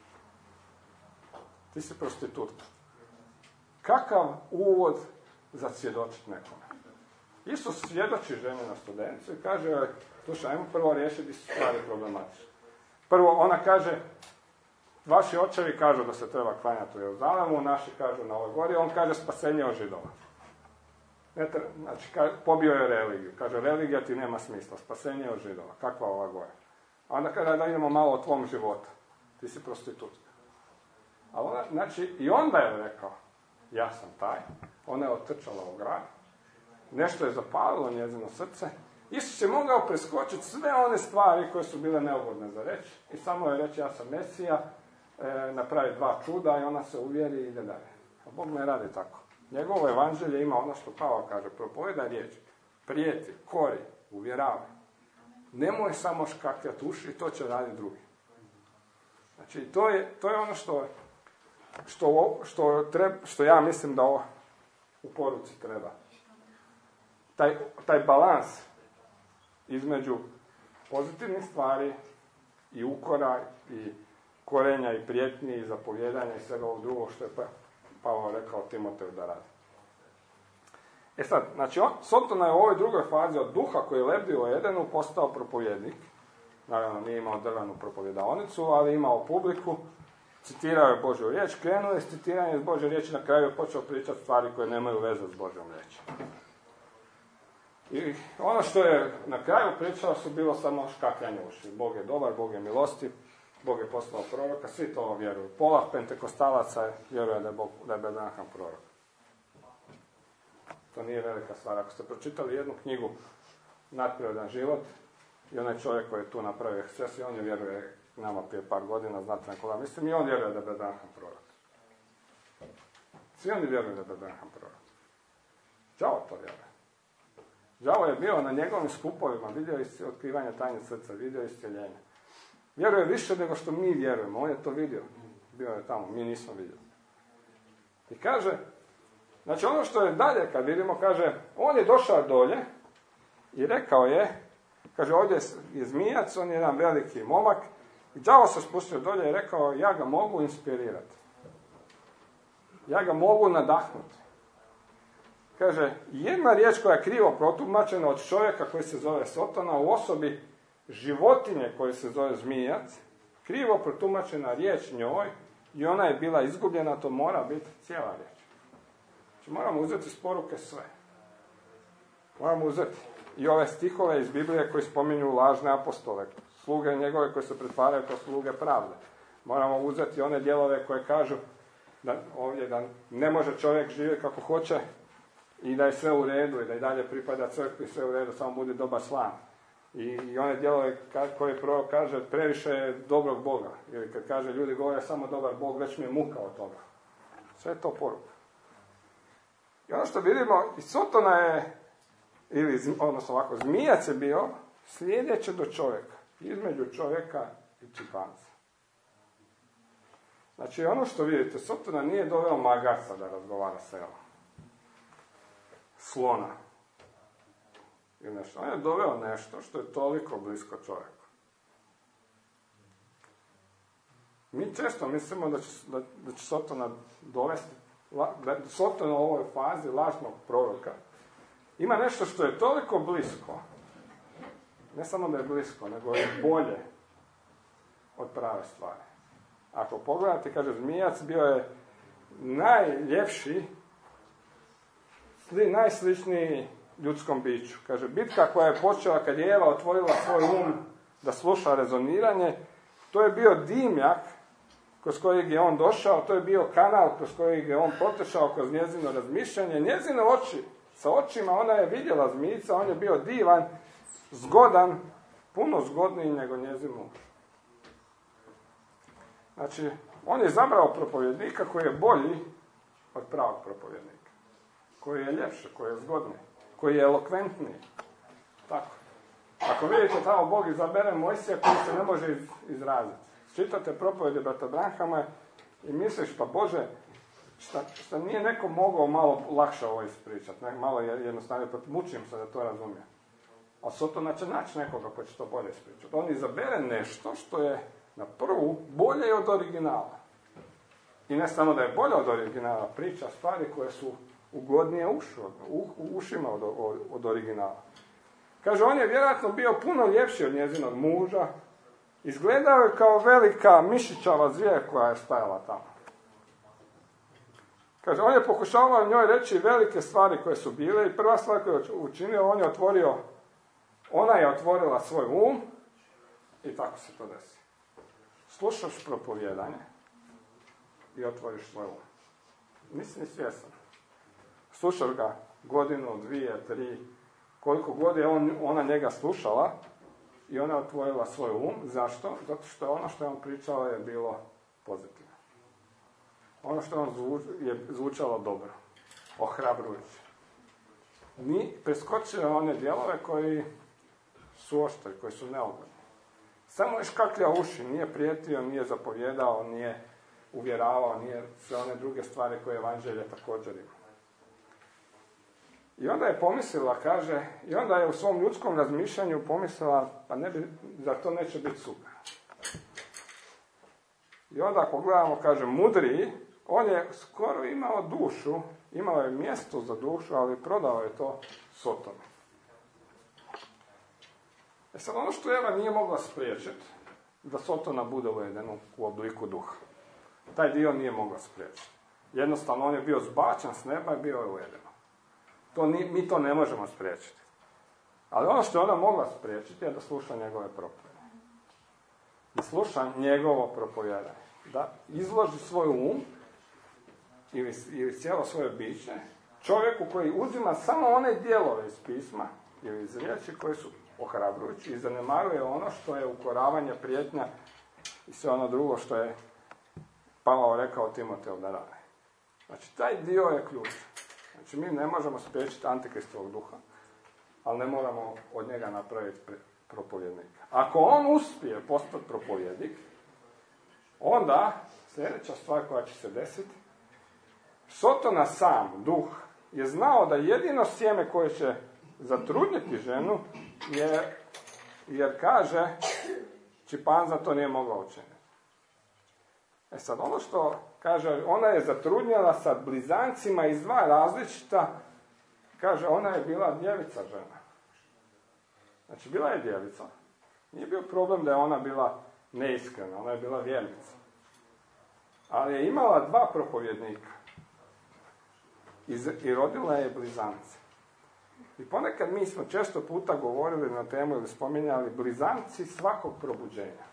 Ti si prostitutka. Kakav uvod za svjedočiti nekome? Isus svjedoči ženi na studencu i kaže, slušaj, ajmo prvo riješiti di su stvari problematične. Prvo, ona kaže, vaši očevi kažu da se treba klanjati u Jeruzalemu, naši kažu na ovoj gori, on kaže spasenje od Židova. Znači, pobio je religiju. Kaže, religija ti nema smisla, spasenje od Židova. Kakva ova gora? A onda kada da idemo malo o tvom životu, ti si prostitutka. A ona, znači, i onda je rekao, ja sam taj. Ona je otrčala u grad. Nešto je zapalilo njezino srce. Isus je mogao preskočiti sve one stvari koje su bile neugodne za reći. I samo je reći, ja sam Mesija, e, napravi dva čuda i ona se uvjeri i ide dalje. A Bog ne radi tako. Njegovo evanđelje ima ono što Pavao kaže, propovijedaj riječ, prijeti, kori, uvjeravaj. Nemoj samo škakljati uši i to će raditi drugi. Znači, to je, to je ono što, što, što, treba, što ja mislim da ovo u poruci treba. Taj, taj balans između pozitivnih stvari i ukora i korenja i prijetnji i zapovjedanja i svega ovog drugog što je Pavao rekao Timoteju da radi. E sad, znači, on, Sotona je u ovoj drugoj fazi od duha koji je lebdio u Edenu postao propovjednik. Naravno, nije imao drvenu propovjedaonicu, ali imao publiku, citirao je Božju riječ, krenuo je s citiranjem iz Božje riječi, na kraju je počeo pričati stvari koje nemaju veze s Božjom riječi. I ono što je na kraju pričao su bilo samo škakljanje uši. Bog je dobar, Bog je milostiv, Bog je poslao proroka, svi to vjeruju. Pola pentekostalaca vjeruje da je, Bog, da je Branham prorok. To nije velika stvar. Ako ste pročitali jednu knjigu Nadprirodan život i onaj čovjek koji je tu napravio eksces i on je vjeruje nama prije par godina, znate na koga mislim, i on vjeruje da je Branham prorok. Svi oni vjeruju da je Branham prorok. Đavo to vjeruje. Đavo je bio na njegovim skupovima, vidio je otkrivanje tajne srca, vidio je iscjeljenje. Vjeruje više nego što mi vjerujemo. On je to vidio. Bio je tamo, mi nismo vidjeli. I kaže, znači ono što je dalje kad vidimo, kaže, on je došao dolje i rekao je, kaže, ovdje je zmijac, on je jedan veliki momak, i đavo se spustio dolje i rekao, ja ga mogu inspirirati. Ja ga mogu nadahnuti. Kaže, jedna riječ koja je krivo protumačena od čovjeka koji se zove Sotona u osobi životinje koje se zove zmijac, krivo protumačena riječ njoj i ona je bila izgubljena, to mora biti cijela riječ. Znači moramo uzeti iz poruke sve. Moramo uzeti i ove stihove iz Biblije koji spominju lažne apostole, sluge njegove koje se pretvaraju kao sluge pravde. Moramo uzeti one dijelove koje kažu da ovdje da ne može čovjek živjeti kako hoće i da je sve u redu i da i dalje pripada crkvi, sve u redu, samo bude dobar član. I, i one dijelove koje prorok kaže, previše je dobrog Boga. Ili kad kaže, ljudi govore samo dobar Bog, već mi je muka od toga. Sve je to poruka. I ono što vidimo, i Sotona je, ili, odnosno ovako, zmijac je bio sljedeće do čovjeka. Između čovjeka i čipanca. Znači, ono što vidite, Sotona nije doveo magarca da razgovara sa Evom. Slona. Ili nešto. On je doveo nešto što je toliko blisko čovjeku. Mi često mislimo da će, da, da će Sotona dovesti, da Sotona u ovoj fazi lažnog proroka ima nešto što je toliko blisko, ne samo da je blisko, nego je bolje od prave stvari. Ako pogledate, kaže, zmijac bio je najljepši, najsličniji ljudskom biću. Kaže, bitka koja je počela kad je Eva otvorila svoj um da sluša rezoniranje, to je bio dimnjak kroz kojeg je on došao, to je bio kanal kroz kojeg je on protešao kroz njezino razmišljanje. Njezine oči, sa očima ona je vidjela zmijica, on je bio divan, zgodan, puno zgodniji nego njezin muž. Znači, on je izabrao propovjednika koji je bolji od pravog propovjednika. Koji je ljepši, koji je zgodniji, koji je elokventniji. Tako. Ako vidite tamo, Bog izabere Mojsija koji se ne može izraziti. Čitate propovjede brata Branhama i misliš, pa Bože, šta, šta nije neko mogao malo lakše ovo ispričati, ne, malo jednostavnije, pa mučim se da to razumijem. A Sotona će naći nekoga koji će to bolje ispričati. On izabere nešto što je na prvu bolje od originala. I ne samo da je bolje od originala, priča stvari koje su ugodnije ušu, u, u ušima od, od, od originala. Kaže, on je vjerojatno bio puno ljepši od njezinog muža. Izgledao je kao velika mišićava zvijer koja je stajala tamo. Kaže, on je pokušavao njoj reći velike stvari koje su bile i prva stvar koju je učinio, on je otvorio, ona je otvorila svoj um i tako se to desi. Slušaš propovjedanje i otvoriš svoj um. Nisi ni svjesan. Slušaš ga godinu, dvije, tri, koliko god je on, ona njega slušala i ona otvorila svoj um. Zašto? Zato što ono što je on pričao je bilo pozitivno. Ono što on zvu, je zvučalo dobro, ohrabrujuće. Ni preskočio one dijelove koji su oštri, koji su neugodni. Samo je škakljao uši, nije prijetio, nije zapovjedao, nije uvjeravao, nije sve one druge stvari koje evanđelje također ima. I onda je pomislila, kaže, i onda je u svom ljudskom razmišljanju pomislila, pa ne bi, za to neće biti super. I onda ako gledamo, kaže, mudriji, on je skoro imao dušu, imao je mjesto za dušu, ali prodao je to Sotonu. E sad, ono što Eva nije mogla spriječiti, da Sotona bude uveden u obliku duha. Taj dio nije mogla spriječiti. Jednostavno, on je bio zbačen s neba i bio je uveden. To ni, mi to ne možemo spriječiti. Ali ono što je ona mogla spriječiti je da sluša njegove propovjede. Da sluša njegovo propovijedanje. Da izloži svoj um ili, ili cijelo svoje biće čovjeku koji uzima samo one dijelove iz pisma ili iz riječi koje su ohrabrujući i zanemaruje ono što je ukoravanje, prijetnja i sve ono drugo što je Pavao rekao Timoteu da radi. Znači, taj dio je ključ. Znači, mi ne možemo spriječiti antikristovog duha, ali ne moramo od njega napraviti propovjednika. Ako on uspije postati propovjednik, onda sljedeća stvar koja će se desiti, Sotona sam, duh, je znao da jedino sjeme koje će zatrudniti ženu, je, jer kaže, Čipanza to nije mogla učiniti. E sad, ono što kaže, ona je zatrudnjala sa blizancima iz dva različita, kaže, ona je bila djevica žena. Znači, bila je djevica. Nije bio problem da je ona bila neiskrena, ona je bila vjernica. Ali je imala dva propovjednika. I, i rodila je blizance. I ponekad mi smo često puta govorili na temu ili spominjali blizanci svakog probuđenja.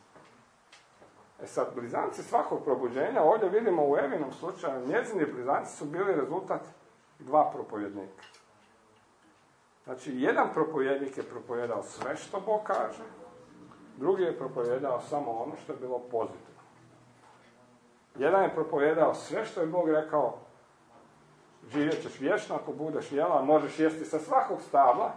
E sad, blizanci svakog probuđenja, ovdje vidimo u Evinom slučaju, njezini blizanci su bili rezultat dva propovjednika. Znači, jedan propovjednik je propovjedao sve što Bog kaže, drugi je propovjedao samo ono što je bilo pozitivno. Jedan je propovjedao sve što je Bog rekao, živjet ćeš vječno ako budeš jela, možeš jesti sa svakog stabla.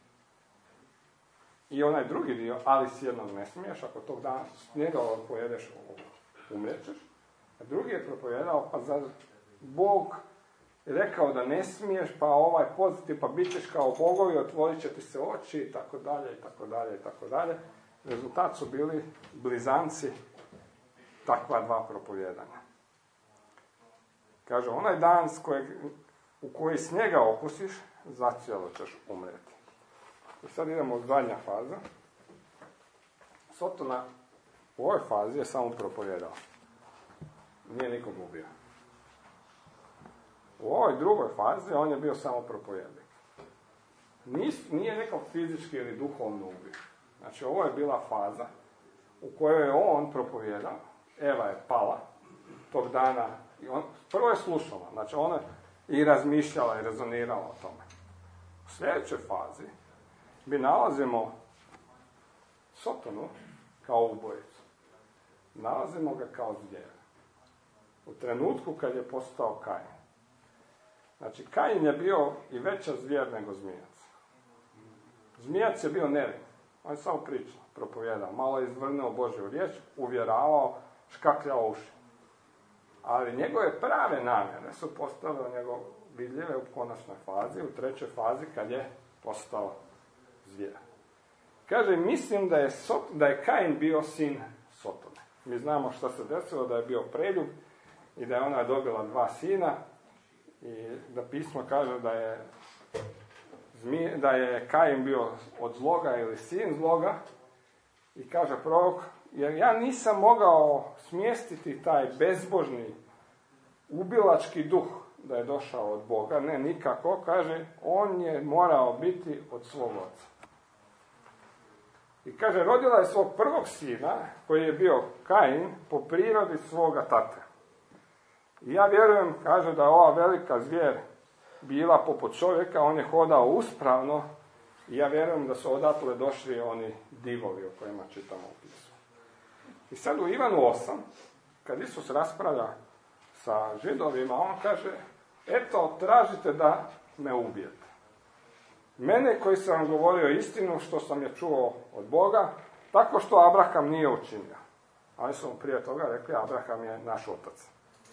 I onaj drugi dio, ali s jednog ne smiješ, ako tog dana s njega pojedeš, umrećeš. A drugi je propovjedao, pa za Bog rekao da ne smiješ, pa ovaj pozitiv, pa bit ćeš kao bogovi, otvorit će ti se oči, i tako dalje, i tako dalje, i tako dalje. Rezultat su bili blizanci takva dva propovijedanja. Kaže, onaj dan s kojeg, u koji snijega okusiš, zacijelo ćeš umrijeti. I sad idemo u zadnja faza. Sotona u ovoj fazi je samo propovijedao. Nije nikog ubio. U ovoj drugoj fazi on je bio samo propovijednik. Nije nekog fizički ili duhovno ubio. Znači, ovo je bila faza u kojoj je on propovijedao. Eva je pala tog dana. I on, prvo je slušala. Znači, ona je i razmišljala i rezonirala o tome. U sljedećoj fazi mi nalazimo Sotonu kao ubojicu. Nalazimo ga kao zvijera. U trenutku kad je postao Kain. Znači, Kain je bio i veća zvijer nego zmijac. Zmijac je bio nevin. On je samo pričao, propovijedao. Malo je izvrnuo Božju riječ, uvjeravao, škakljao uši. Ali njegove prave namjere su postale njegov vidljive u konačnoj fazi, u trećoj fazi kad je postao zvijer. Kaže, mislim da je, Sot, da je Kain bio sin Sotone. Mi znamo što se desilo, da je bio preljub i da je ona dobila dva sina i da pismo kaže da je, zmije, da je Kain bio od zloga ili sin zloga i kaže prorok, jer ja nisam mogao smjestiti taj bezbožni ubilački duh da je došao od Boga, ne nikako, kaže, on je morao biti od svog oca. I kaže, rodila je svog prvog sina, koji je bio Kain, po prirodi svoga tate. I ja vjerujem, kaže, da je ova velika zvijer bila poput čovjeka, on je hodao uspravno i ja vjerujem da su odatle došli oni divovi o kojima čitamo u pisu. I sad u Ivanu osam, kad Isus raspravlja sa Židovima, on kaže, eto, tražite da me ubijete. Mene koji sam vam govorio istinu što sam je čuo od Boga, tako što Abraham nije učinio. A oni su mu prije toga rekli, Abraham je naš otac.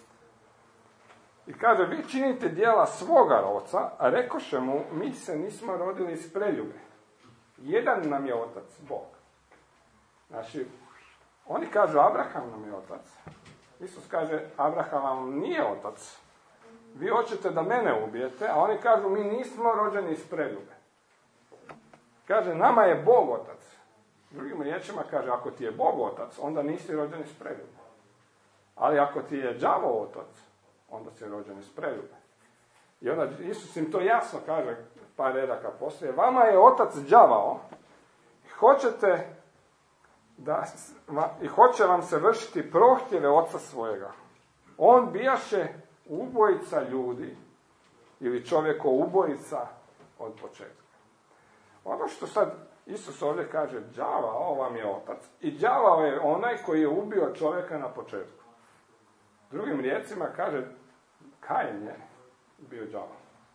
I kaže, vi činite djela svoga oca, a rekoše mu, mi se nismo rodili iz preljube. Jedan nam je otac, Bog. Znači, oni kažu, Abraham nam je otac. Isus kaže, Abraham vam nije otac. Vi hoćete da mene ubijete, a oni kažu, mi nismo rođeni iz preljube. Kaže, nama je Bog otac. Drugim riječima kaže, ako ti je Bog otac, onda nisi rođen iz preljube. Ali ako ti je đavo otac, onda si rođen iz preljube. I onda Isus im to jasno kaže, par redaka poslije, vama je otac đavao, i hoćete da, i hoće vam se vršiti prohtjeve oca svojega. On bijaše ubojica ljudi, ili čovjeko ubojica od početka. Ono što sad Isus ovdje kaže, đavao vam je otac, i đavao je onaj koji je ubio čovjeka na početku. Drugim riječima kaže, Kain je bio đavao.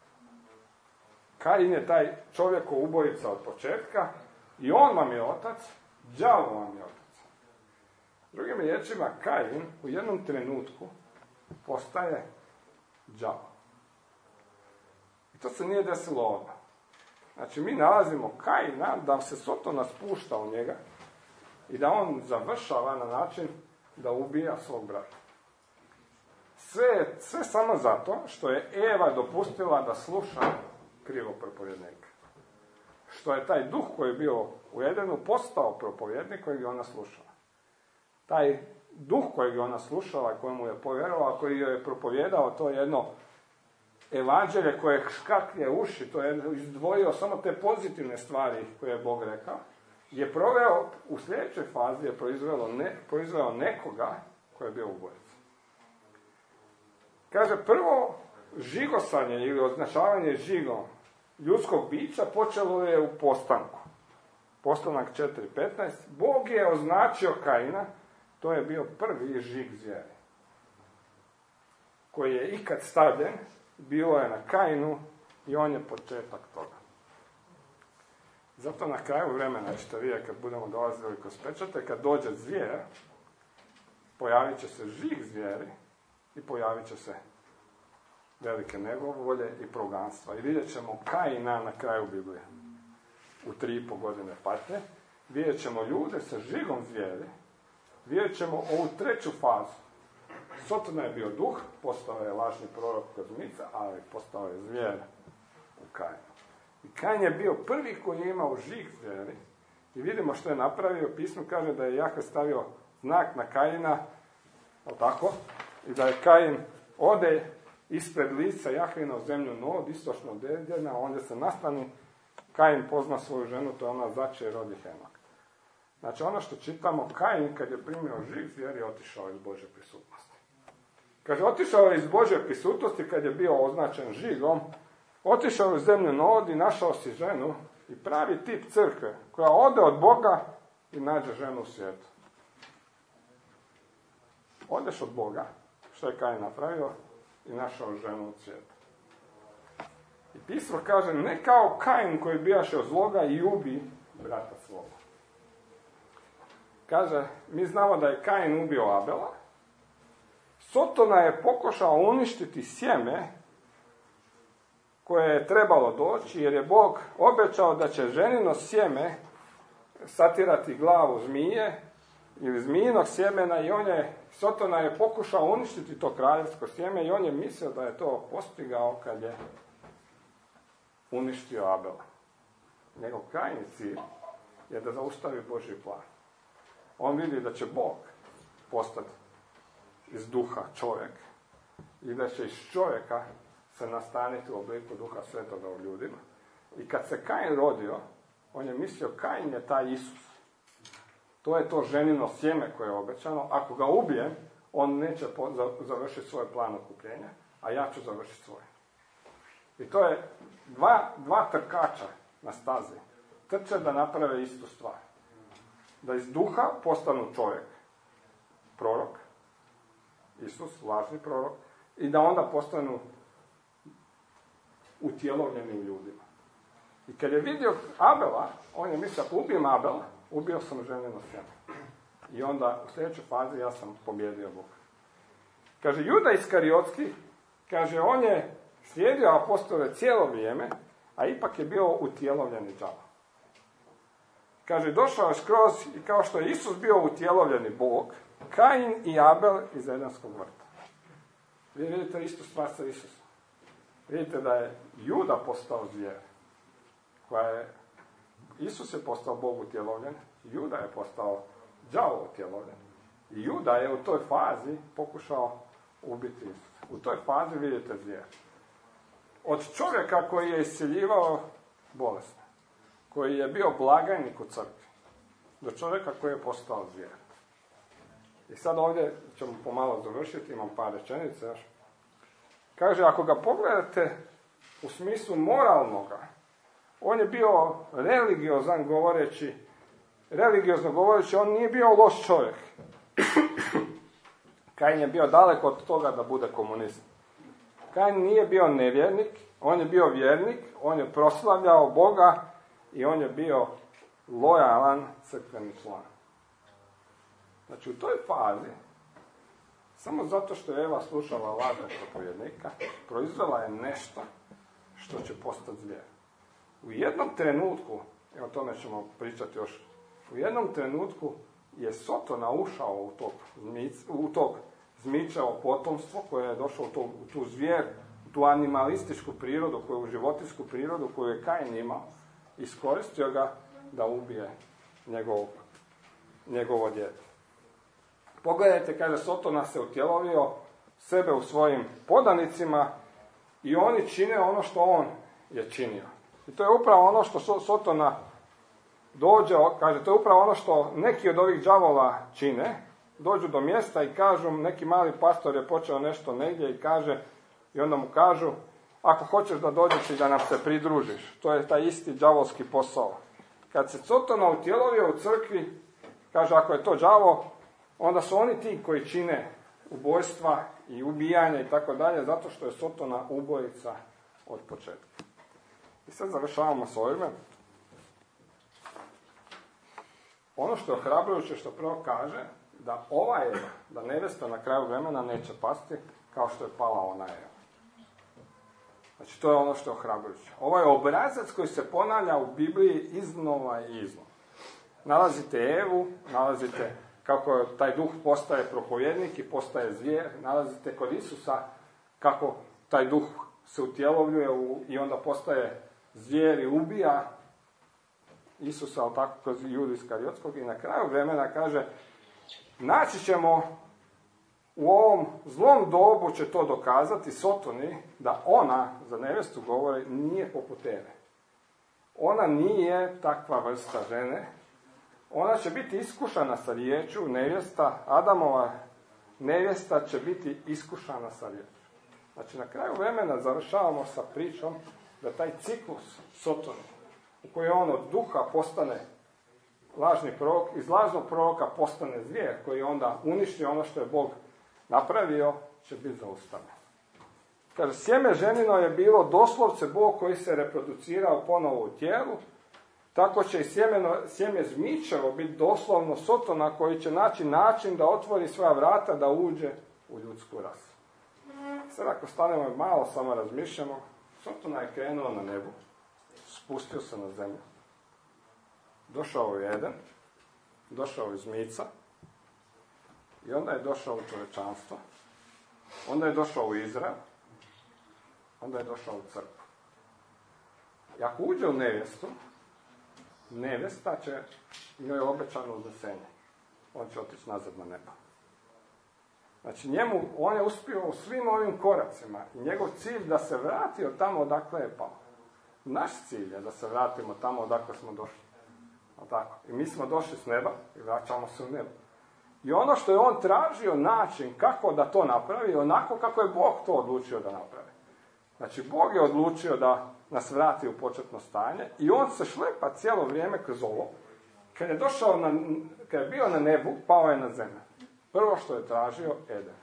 Kain je taj čovjeko ubojica od početka i on vam je otac, đavo vam je otac. Drugim riječima, Kain u jednom trenutku postaje đavo. I to se nije desilo odmah. Znači, mi nalazimo Kaina da se Sotona spušta u njega i da on završava na način da ubija svog brata. Sve, sve samo zato što je Eva dopustila da sluša krivog propovjednika. Što je taj duh koji je bio u Edenu postao propovjednik kojeg je ona slušala. Taj duh kojeg je ona slušala, kojemu je povjerovala, koji joj je propovjedao, to je jedno evanđelje koje škaklje uši, to je izdvojio samo te pozitivne stvari koje je Bog rekao, je proveo u sljedećoj fazi, je proizveo, ne, proizveo nekoga koji je bio ubojica. Kaže, prvo žigosanje ili označavanje žigom ljudskog bića počelo je u postanku. Postanak četiri petnaest. Bog je označio Kaina, to je bio prvi žig zvijeri, koji je ikad stavljen, bilo je na Kainu i on je početak toga. Zato na kraju vremena ćete vidjeti kad budemo dolazili kroz pečate, kad dođe zvijer, pojavit će se žig zvijeri i pojavit će se velike nevolje i proganstva. I vidjet ćemo Kaina na kraju Biblije. U tri i po godine patnje. Vidjet ćemo ljude sa žigom zvijeri vidjet ćemo ovu treću fazu. Sotona je bio duh, postao je lažni prorok kod zmica, ali postao je zvijer u Kainu. I Kain je bio prvi koji je imao žig zvijeri. I vidimo što je napravio. Pismo kaže da je Jahve stavio znak na Kaina, tako, i da je Kain ode ispred lica Jahvina u zemlju Nod, istočno od Edena, ondje se nastani. Kain pozna svoju ženu, to je ona začeje i rodi Henok. Znači ono što čitamo, Kain kad je primio žig zvijeri je otišao iz Božje prisutnosti. Kaže, otišao je iz Božje prisutnosti kad je bio označen žigom, otišao je u zemlju Nod i našao si ženu i pravi tip crkve koja ode od Boga i nađe ženu u svijetu. Odeš od Boga, što je Kain napravio, i našao ženu u svijetu. I pismo kaže, ne kao Kain koji bijaše od zloga i ubi brata svoga. Kaže, mi znamo da je Kain ubio Abela. Sotona je pokušao uništiti sjeme koje je trebalo doći, jer je Bog obećao da će ženino sjeme satirati glavu zmije ili zmijinog sjemena, i on je, Sotona je pokušao uništiti to kraljevsko sjeme i on je mislio da je to postigao kad je uništio Abela. Njegov krajnji cilj je da zaustavi Božji plan. On vidi da će Bog postati iz duha čovjek i da će iz čovjeka se nastaniti u obliku duha svetoga u ljudima. I kad se Kain rodio, on je mislio, Kain je taj Isus. To je to ženino sjeme koje je obećano. Ako ga ubijem, on neće završiti svoj plan okupljenja, a ja ću završiti svoj. I to je dva, dva trkača na stazi. Trče da naprave istu stvar. Da iz duha postanu čovjek, prorok, Isus, lažni prorok, i da onda postanu utjelovljeni u ljudima. I kad je vidio Abela, on je mislio, ako ubijem Abela, ubio sam ženino sjeme. I onda u sljedećoj fazi ja sam pobjedio Boga. Kaže, Juda Iskariotski, kaže, on je slijedio apostole cijelo vrijeme, a ipak je bio utjelovljeni đavo. Kaže, došao je skroz i kao što je Isus bio utjelovljeni Bog, Kain i Abel iz Edenskog vrta. Vi vidite istu stvar sa Isusom. Vidite da je Juda postao zvijer. Koja je, Isus je postao Bog utjelovljen, Juda je postao đavo utjelovljen. I Juda je u toj fazi pokušao ubiti Isusa. U toj fazi vidite zvijer. Od čovjeka koji je isceljivao bolesne, koji je bio blagajnik u crkvi, do čovjeka koji je postao zvijer. I sad ovdje ćemo pomalo završiti, imam par rečenica još. Kaže, ako ga pogledate u smislu moralnoga, on je bio religiozan govoreći, religiozno govoreći, on nije bio loš čovjek. Kain je bio daleko od toga da bude komunist. Kain nije bio nevjernik, on je bio vjernik, on je proslavljao Boga i on je bio lojalan crkveni član. Znači u toj fazi, samo zato što je Eva slušala lažnog propovjednika, proizvela je nešto što će postati zvijer. U jednom trenutku, i o tome ćemo pričati još, u jednom trenutku je Sotona ušao u tog, zmic, u tog zmičevo potomstvo koje je došlo u, to, u tu zvijer, u tu animalističku prirodu, koju, u životinsku prirodu koju je Kain imao, iskoristio ga da ubije njegov, njegovo dijete. Pogledajte, kaže, Sotona se utjelovio sebe u svojim podanicima i oni čine ono što on je činio. I to je upravo ono što Sotona dođe, kaže, to je upravo ono što neki od ovih đavola čine, dođu do mjesta i kažu, neki mali pastor je počeo nešto negdje i kaže, i onda mu kažu, ako hoćeš da dođeš i da nam se pridružiš. To je taj isti đavolski posao. Kad se Sotona utjelovio u crkvi, kaže, ako je to đavo, onda su oni ti koji čine ubojstva i ubijanja i tako dalje, zato što je Sotona ubojica od početka. I sad završavamo s ovime. Ono što je ohrabrujuće, što prvo kaže, da ova Eva, da nevesta na kraju vremena neće pasti kao što je pala ona Eva. Znači, to je ono što je ohrabrujuće. Ovo je obrazac koji se ponavlja u Bibliji iznova i iznova. Nalazite Evu, nalazite kako taj duh postaje propovjednik i postaje zvijer. Nalazite kod Isusa kako taj duh se utjelovljuje u, i onda postaje zvijer i ubija Isusa, ali tako kroz Judu Iskariotskog. I na kraju vremena kaže, naći ćemo u ovom zlom dobu će to dokazati Sotoni da ona, za nevjestu govori, nije poput Eve. Ona nije takva vrsta žene. Ona će biti iskušana sa riječu, nevjesta, Adamova nevjesta će biti iskušana sa riječu. Znači, na kraju vremena završavamo sa pričom da taj ciklus Sotoni, u kojoj on od duha postane lažni prorok, iz lažnog proroka postane zvijer, koji onda uništi ono što je Bog napravio, će biti zaustavljen. Kaže, sjeme ženino je bilo doslovce Bog koji se reproducirao ponovo u tijelu, tako će i sjemeno, sjeme zmičevo biti doslovno Sotona koji će naći način da otvori svoja vrata da uđe u ljudsku rasu. Sad ako stanemo i malo samo razmišljamo, Sotona je krenuo na nebu, spustio se na zemlju, došao u Eden, došao iz Mica, i onda je došao u čovječanstvo, onda je došao u Izrael, onda je došao u crkvu. I ako uđe u nevjestu, nevjesta će, njoj je obećano uznesenje. On će otići nazad na nebo. Znači njemu, on je uspio u svim ovim koracima i njegov cilj da se vrati od tamo odakle je pao. Naš cilj je da se vratimo tamo odakle smo došli. Tako? I mi smo došli s neba i vraćamo se u nebo. I ono što je on tražio način kako da to napravi, onako kako je Bog to odlučio da napravi. Znači, Bog je odlučio da nas vrati u početno stanje i on se šlepa cijelo vrijeme kroz ovo. Kad je došao na, kad je bio na nebu, pao je na zemlju. Prvo što je tražio, Eden.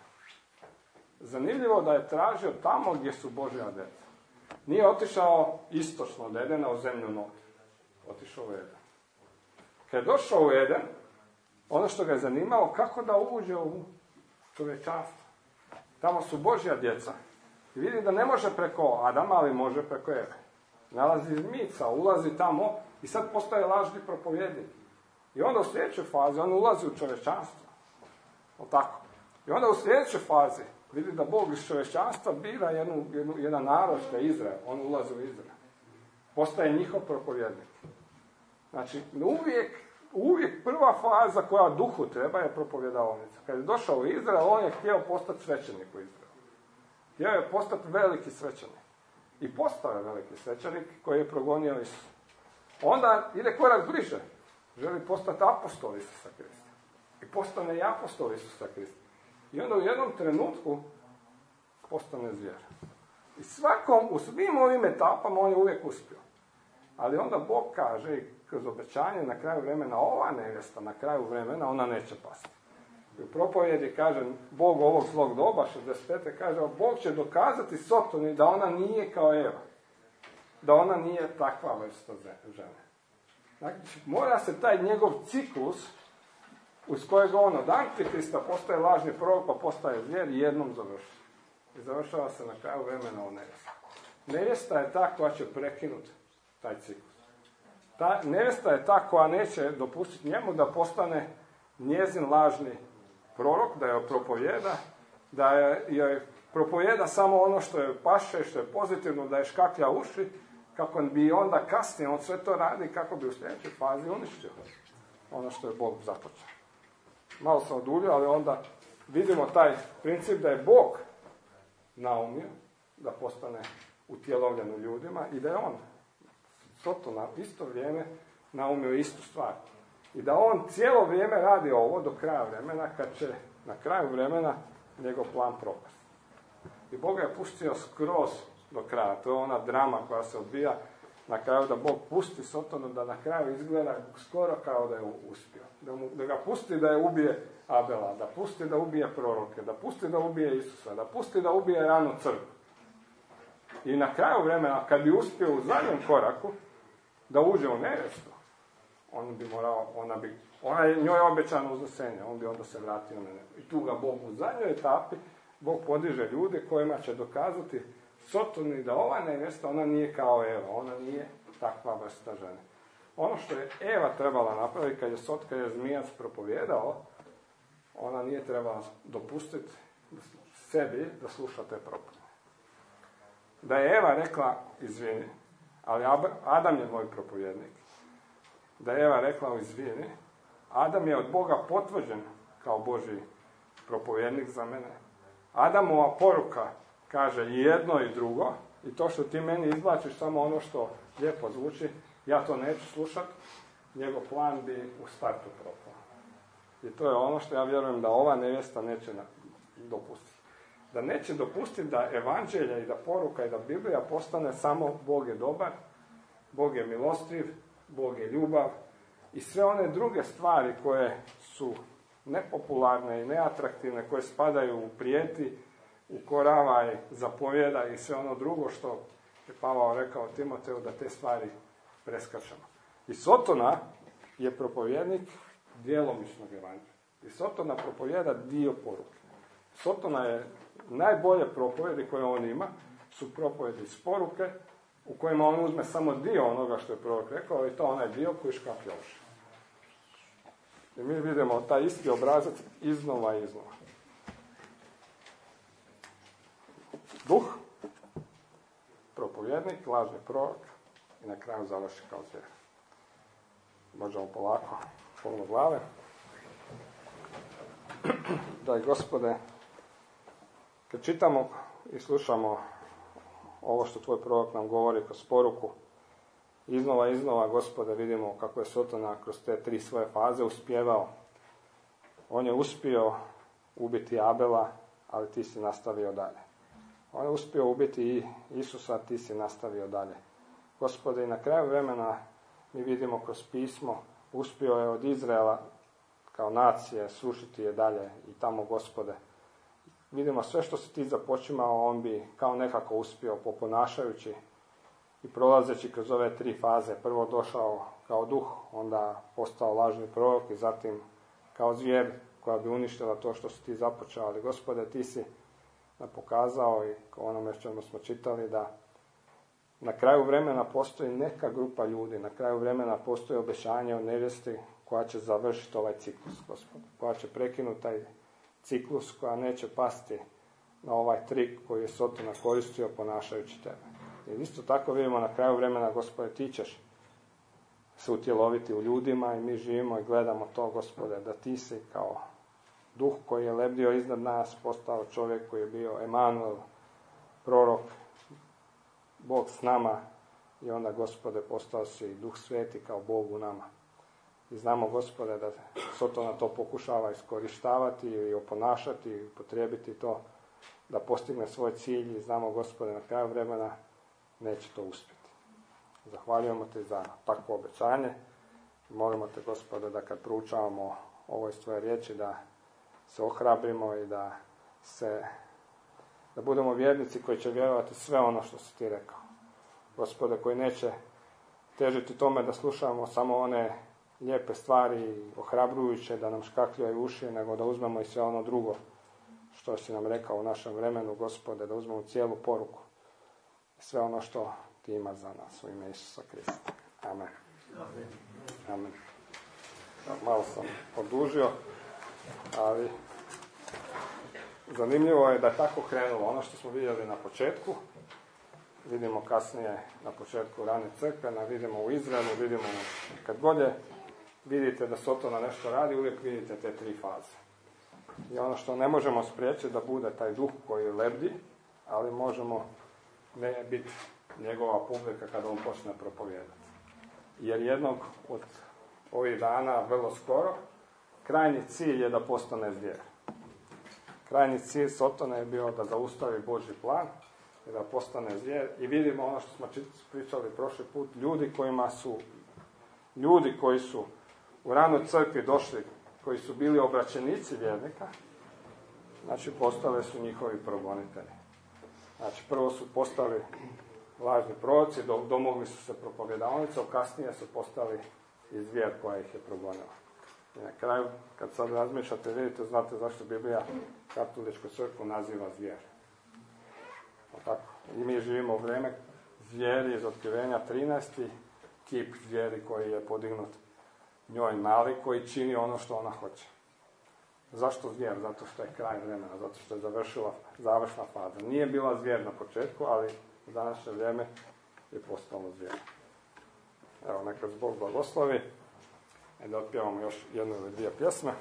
Zanimljivo da je tražio tamo gdje su Božja djeca. Nije otišao istočno od Edena u zemlju Nod. Otišao u Eden. Kad je došao u Eden, ono što ga je zanimalo, kako da uđe u čovječanstvo. Tamo su Božja djeca. I vidi da ne može preko Adama, ali može preko Eve. Nalazi iz Mica, ulazi tamo i sad postaje lažni propovjednik. I onda u sljedećoj fazi on ulazi u čovječanstvo. O tako. I onda u sljedećoj fazi vidi da Bog iz čovječanstva bira jednu, jednu, jedan narod, što je Izrael. On ulazi u Izrael. Postaje njihov propovjednik. Znači, uvijek, uvijek prva faza koja duhu treba je propovjedaonica. Kad je došao u Izrael, on je htio postati svećenik u Izraelu. Htio je postati veliki svećenik. I postao je veliki svećenik koji je progonio Isus. Onda ide korak bliže. Želi postati apostol Isusa Krista. I postane i apostol Isusa Krista. I onda u jednom trenutku postane zvijer. I svakom, u svim ovim etapama on je uvijek uspio. Ali onda Bog kaže i kroz obećanje na kraju vremena, ova nevjesta na kraju vremena, ona neće pasti. I u propovjedi kaže, Bog ovog zlog doba, šezdeset pete kaže, Bog će dokazati Sotoni da ona nije kao Eva. Da ona nije takva vrsta žene. Znači, mora se taj njegov ciklus, uz kojeg on od Antikrista postaje lažni prorok, pa postaje zvijer, jednom završi. I završava se na kraju vremena o nevjesta. Nevjesta je ta koja će prekinuti taj ciklus. Ta nevjesta je ta koja neće dopustiti njemu da postane njezin lažni prorok, da joj propovjeda, da joj propovjeda samo ono što je paše, što je pozitivno, da je škaklja uši, kako bi onda kasnije on sve to radi, kako bi u sljedećoj fazi uništio ono što je Bog započeo. Malo sam oduljio, ali onda vidimo taj princip da je Bog naumio da postane utjelovljen u ljudima i da je on to na isto vrijeme naumio istu stvar. I da on cijelo vrijeme radi ovo do kraja vremena, kad će na kraju vremena njegov plan propasti. I Bog je pustio skroz do kraja. To je ona drama koja se odvija na kraju, da Bog pusti Sotonu, da na kraju izgleda skoro kao da je uspio. Da, mu, da ga pusti da je ubije Abela, da pusti da ubije proroke, da pusti da ubije Isusa, da pusti da ubije ranu crkvu. I na kraju vremena, kad bi uspio u zadnjem koraku da uđe u nevjestu, on bi morao, ona bi, ona je njoj obećano uznesenje, on bi onda se vratio na nebo. I tu ga Bog u zadnjoj etapi, Bog podiže ljude kojima će dokazati Sotoni da ova nevjesta, ona nije kao Eva, ona nije takva vrsta žene. Ono što je Eva trebala napraviti kad je Sot, kad je zmijac propovjedao, ona nije trebala dopustiti sebi da sluša te propovjedi. Da je Eva rekla, izvini, ali Adam je moj propovjednik. Da je Eva rekla, izvini, Adam je od Boga potvrđen kao Božji propovjednik za mene. Adamova poruka kaže i jedno i drugo, i to što ti meni izvlačiš samo ono što lijepo zvuči, ja to neću slušati, njegov plan bi u startu propao. I to je ono što ja vjerujem da ova nevjesta neće dopustiti. Da neće dopustiti da evanđelja i da poruka i da Biblija postane samo Bog je dobar, Bog je milostiv, Bog je ljubav i sve one druge stvari koje su nepopularne i neatraktivne, koje spadaju u prijeti, ukoravaj, zapovjeda i sve ono drugo što je Pavao rekao Timoteju da te stvari preskačemo. I Sotona je propovjednik djelomičnog evanđelja. I Sotona propovjeda dio poruke. Sotona je najbolje propovjedi koje on ima, su propovjedi iz poruke, u kojima on uzme samo dio onoga što je prorok rekao i to onaj dio koji škaklja uši. I mi vidimo taj isti obrazac iznova i iznova. Duh, propovjednik, lažni prorok i na kraju završi kao zvijer. Možemo polako, polno glave. Daj Gospode, kad čitamo i slušamo ovo što tvoj prorok nam govori kroz poruku, iznova i iznova, Gospode, vidimo kako je Sotona kroz te tri svoje faze uspjevao. On je uspio ubiti Abela, ali ti si nastavio dalje. On je uspio ubiti i Isusa, ti si nastavio dalje. Gospode, i na kraju vremena mi vidimo kroz pismo, uspio je od Izraela kao nacije srušiti je dalje i tamo, Gospode. Vidimo sve što si ti započimao, on bi kao nekako uspio poponašajući i prolazeći kroz ove tri faze. Prvo došao kao duh, onda postao lažni prorok i zatim kao zvijer koja bi uništila to što si ti započeo. Ali Gospode, ti si nam pokazao i onome što smo čitali da na kraju vremena postoji neka grupa ljudi, na kraju vremena postoji obećanje o nevjesti koja će završiti ovaj ciklus, Gospode, koja će prekinuti taj ciklus, koja neće pasti na ovaj trik koji je Sotona koristio ponašajući tebe. I isto tako vidimo na kraju vremena, Gospode, ti ćeš se utjeloviti u ljudima i mi živimo i gledamo to, Gospode, da ti si kao duh koji je lebdio iznad nas, postao čovjek koji je bio Emanuel, prorok, Bog s nama i onda, Gospode, postao si Duh Sveti kao Bog u nama. I znamo, Gospode, da Sotona to pokušava iskorištavati i oponašati i potrijebiti to da postigne svoj cilj i znamo, Gospode, na kraju vremena neće to uspjeti. Zahvaljujemo te za takvo obećanje. Molimo te, Gospode, da kad proučavamo ovo iz tvoje riječi, da se ohrabrimo i da se da budemo vjernici koji će vjerovati sve ono što si ti rekao. Gospode, koji neće težiti tome da slušamo samo one lijepe stvari, ohrabrujuće, da nam škakljaju uši, nego da uzmemo i sve ono drugo što si nam rekao u našem vremenu, Gospode, da uzmemo cijelu poruku. Sve ono što ti imaš za nas u ime Isusa Krista. Amen. Amen. Malo sam odužio, ali zanimljivo je da je tako krenulo. Ono što smo vidjeli na početku, vidimo kasnije na početku rane crkve, vidimo u Izraelu, vidimo kad god je vidite da Sotona nešto radi, uvijek vidite te tri faze. I ono što ne možemo spriječiti da bude taj duh koji lebdi, ali možemo ne biti njegova publika kada on počne propovijedati. Jer jednog od ovih dana, vrlo skoro, krajnji cilj je da postane zvijer. Krajnji cilj Sotona je bio da zaustavi Božji plan i da postane zvijer. I vidimo ono što smo pričali prošli put, ljudi kojima su, ljudi koji su u ranoj crkvi došli, koji su bili obraćenici vjernika, znači postale su njihovi progonitelji. Znači prvo su postali lažni proroci, domogli su se propovjedaonica, kasnije su postali i zvijer koja ih je progonila. I na kraju, kad sad razmišljate, vidite, znate zašto Biblija katoličku crkvu naziva zvijer. Tako. I mi živimo u vrijeme zvijeri iz Otkrivenja trinaesti, kip zvijeri koji je podignut njoj nalik, koji čini ono što ona hoće. Zašto zvijer? Zato što je kraj vremena, zato što je završila završna faza. Nije bila zvijer na početku, ali u današnje vrijeme je postalo zvijer. Evo, neka Bog blagoslovi. I da otpjevamo još jednu ili dvije pjesme.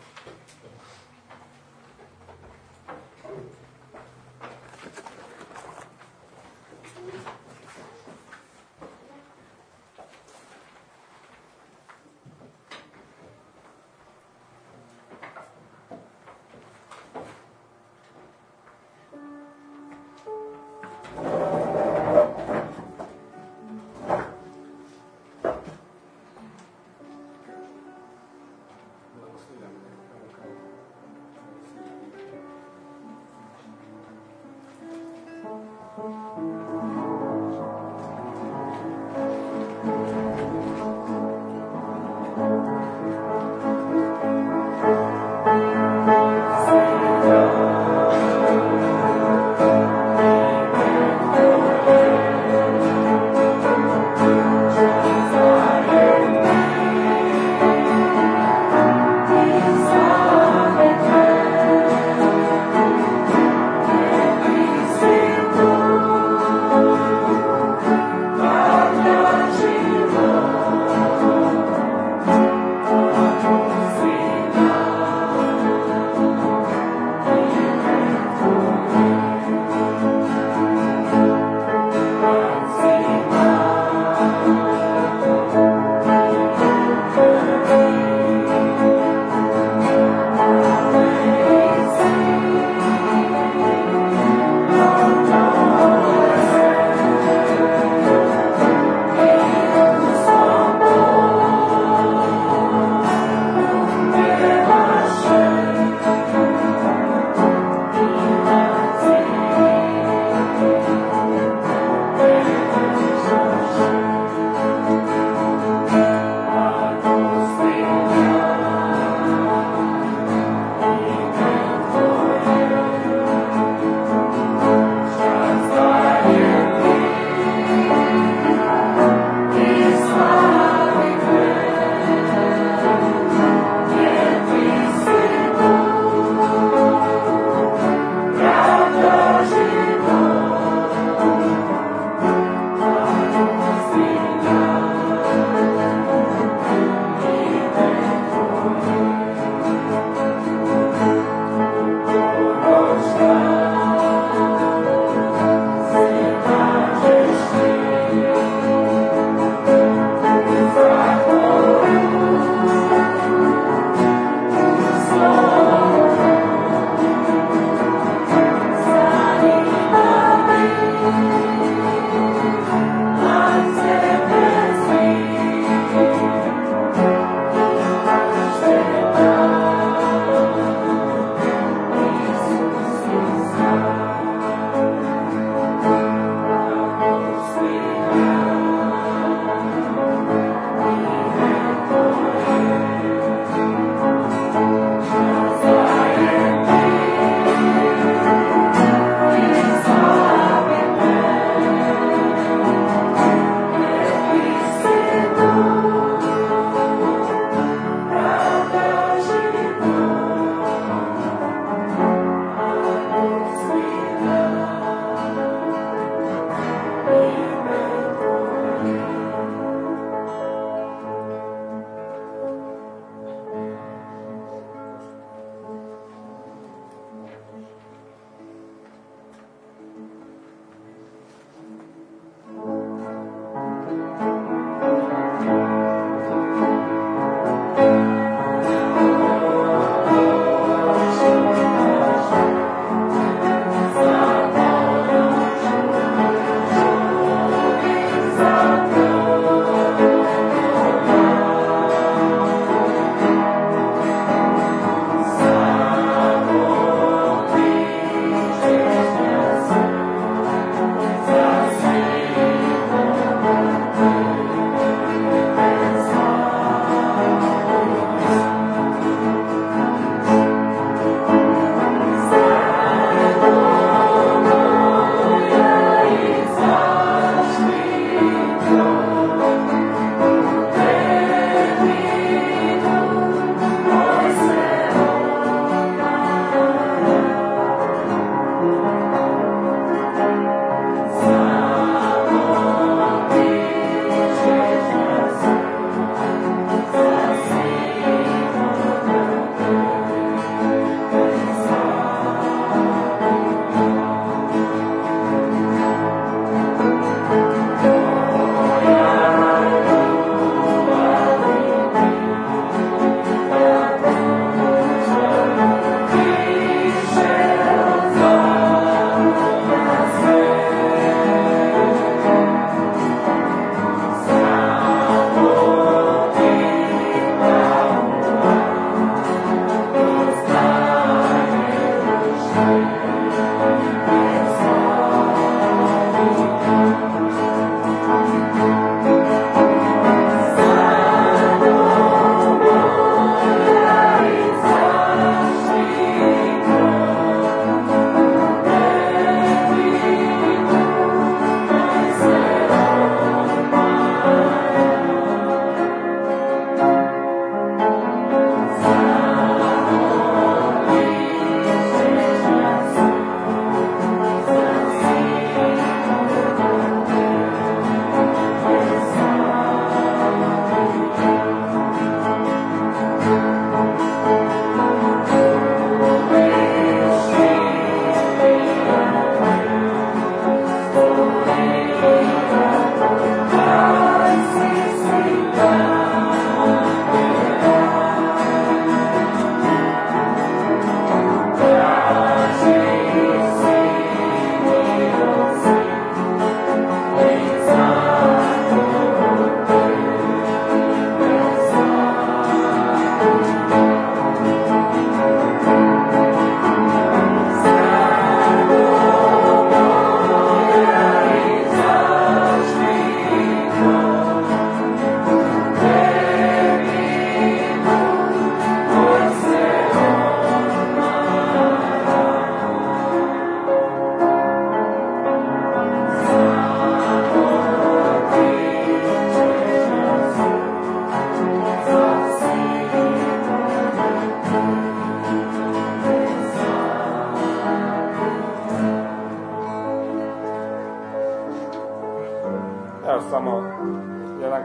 Stay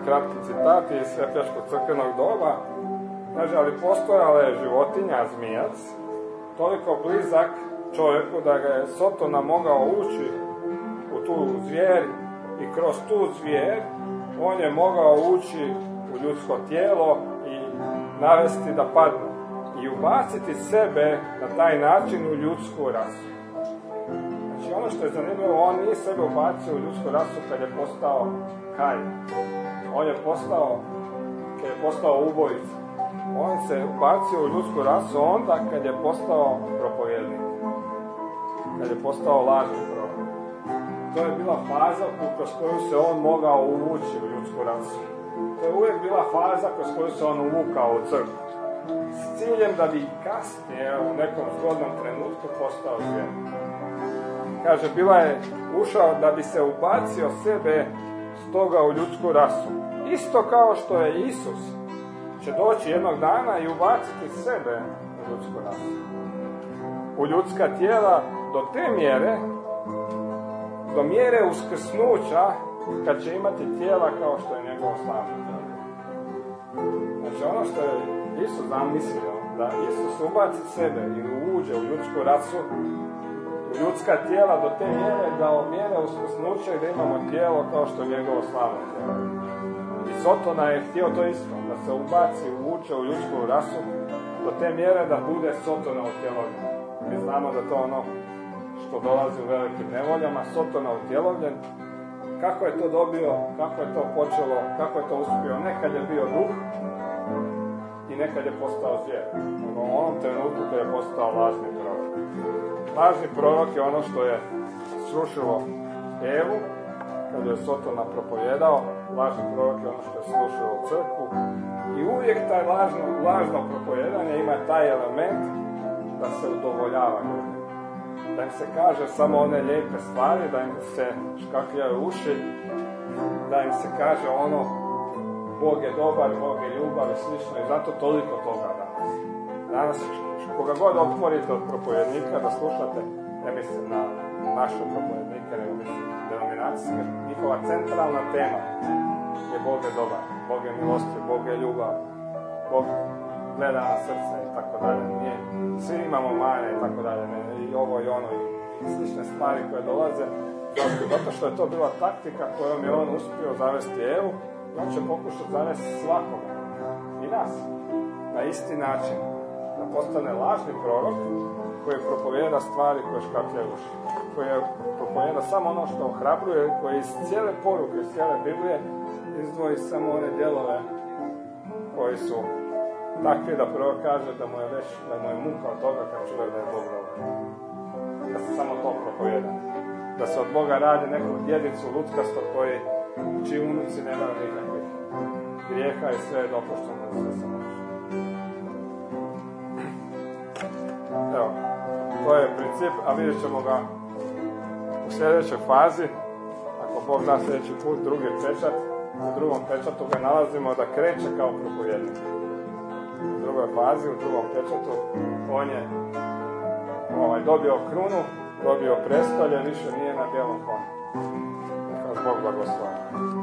kratki citat iz Svepjačkog crkvenog doba. Kaže, ali postojala je životinja, zmijac, toliko blizak čovjeku da ga je Sotona mogao ući u tu zvijer i kroz tu zvijer on je mogao ući u ljudsko tijelo i navesti da padne i ubaciti sebe na taj način u ljudsku rasu. Znači ono što je zanimljivo, on nije sebe ubacio u ljudsku rasu kad je postao Kain. On je postao, kad je postao ubojica. On se ubacio u ljudsku rasu onda kad je postao propovjednik. Kad je postao lažni prorok. To je bila faza kroz koju se on mogao uvući u ljudsku rasu. To je uvijek bila faza kroz koju se on uvukao u crkvu. S ciljem da bi kasnije u nekom zgodnom trenutku postao vjernik. Kaže, bila je ušao da bi se ubacio sebe stoga u ljudsku rasu. Isto kao što je Isus će doći jednog dana i ubaciti sebe u ljudsku rasu. U ljudska tijela do te mjere, do mjere uskrsnuća, kad će imati tijela kao što je njegovo slavno tijelo. Znači ono što je Isus zamislio, da Isus ubaci sebe i uđe u ljudsku rasu, u ljudska tijela do te mjere da od mjere uskrsnuća i da imamo tijelo kao što je njegovo slavno tijelo. I Sotona je htio to isto, da se ubaci, uvuče u ljudsku rasu do te mjere da bude Sotona utjelovljen. Mi znamo da to ono što dolazi u velikim nevoljama, Sotona utjelovljen. Kako je to dobio, kako je to počelo, kako je to uspio? Nekad je bio duh i nekad je postao zvijer. U onom trenutku kad je postao lažni prorok. Lažni prorok je ono što je srušilo Evu, kad je Sotona propovjedao. Lažni prorok je ono što je slušao crkvu. I uvijek taj lažno, lažno propovedanje ima taj element da se udovoljava ljudi. Da im se kaže samo one lijepe stvari, da im se škakljaju uši, da im se kaže ono Bog je dobar, Bog je ljubav i slično. I zato toliko toga danas. Danas, koga god otvorite od propovednika da slušate, ne mislim na naše propovednike, nego mislim denominacijske, njihova centralna tema je Bog je dobar, Bog je milostiv, Bog je ljubav, Bog gleda na srce i tako dalje. Nije, svi imamo mane i tako dalje, ne, i ovo i ono i slične stvari koje dolaze. Zato, zato što je to bila taktika kojom je on uspio zavesti Evu, i on će pokušati zavesti svakoga, i nas, na isti način. Da postane lažni prorok koji propovijeda stvari koje škakljaju uši. Koji propovijeda samo ono što ohrabruje, koji iz cijele poruke, iz cijele Biblije izdvoji samo one dijelove koji su takvi da prorok kaže da mu je već, da mu je muka od toga kad čuje da je Bog dobar. Da se samo to propovijeda. Da se od Boga radi neku djedicu ludkasto koji, čiji unuci nemaju nikakvih grijeha i sve je dopušteno da sve se može. Evo, to je princip, a vidjet ćemo ga u sljedećoj fazi, ako Bog da sljedeći put, drugi pečat. U drugom pečatu ga nalazimo da kreće kao propovjednik. U drugoj fazi, u drugom pečatu, on je ovaj, dobio krunu, dobio prestolje, više nije na bijelom konju. Neka vas Bog blagoslovi.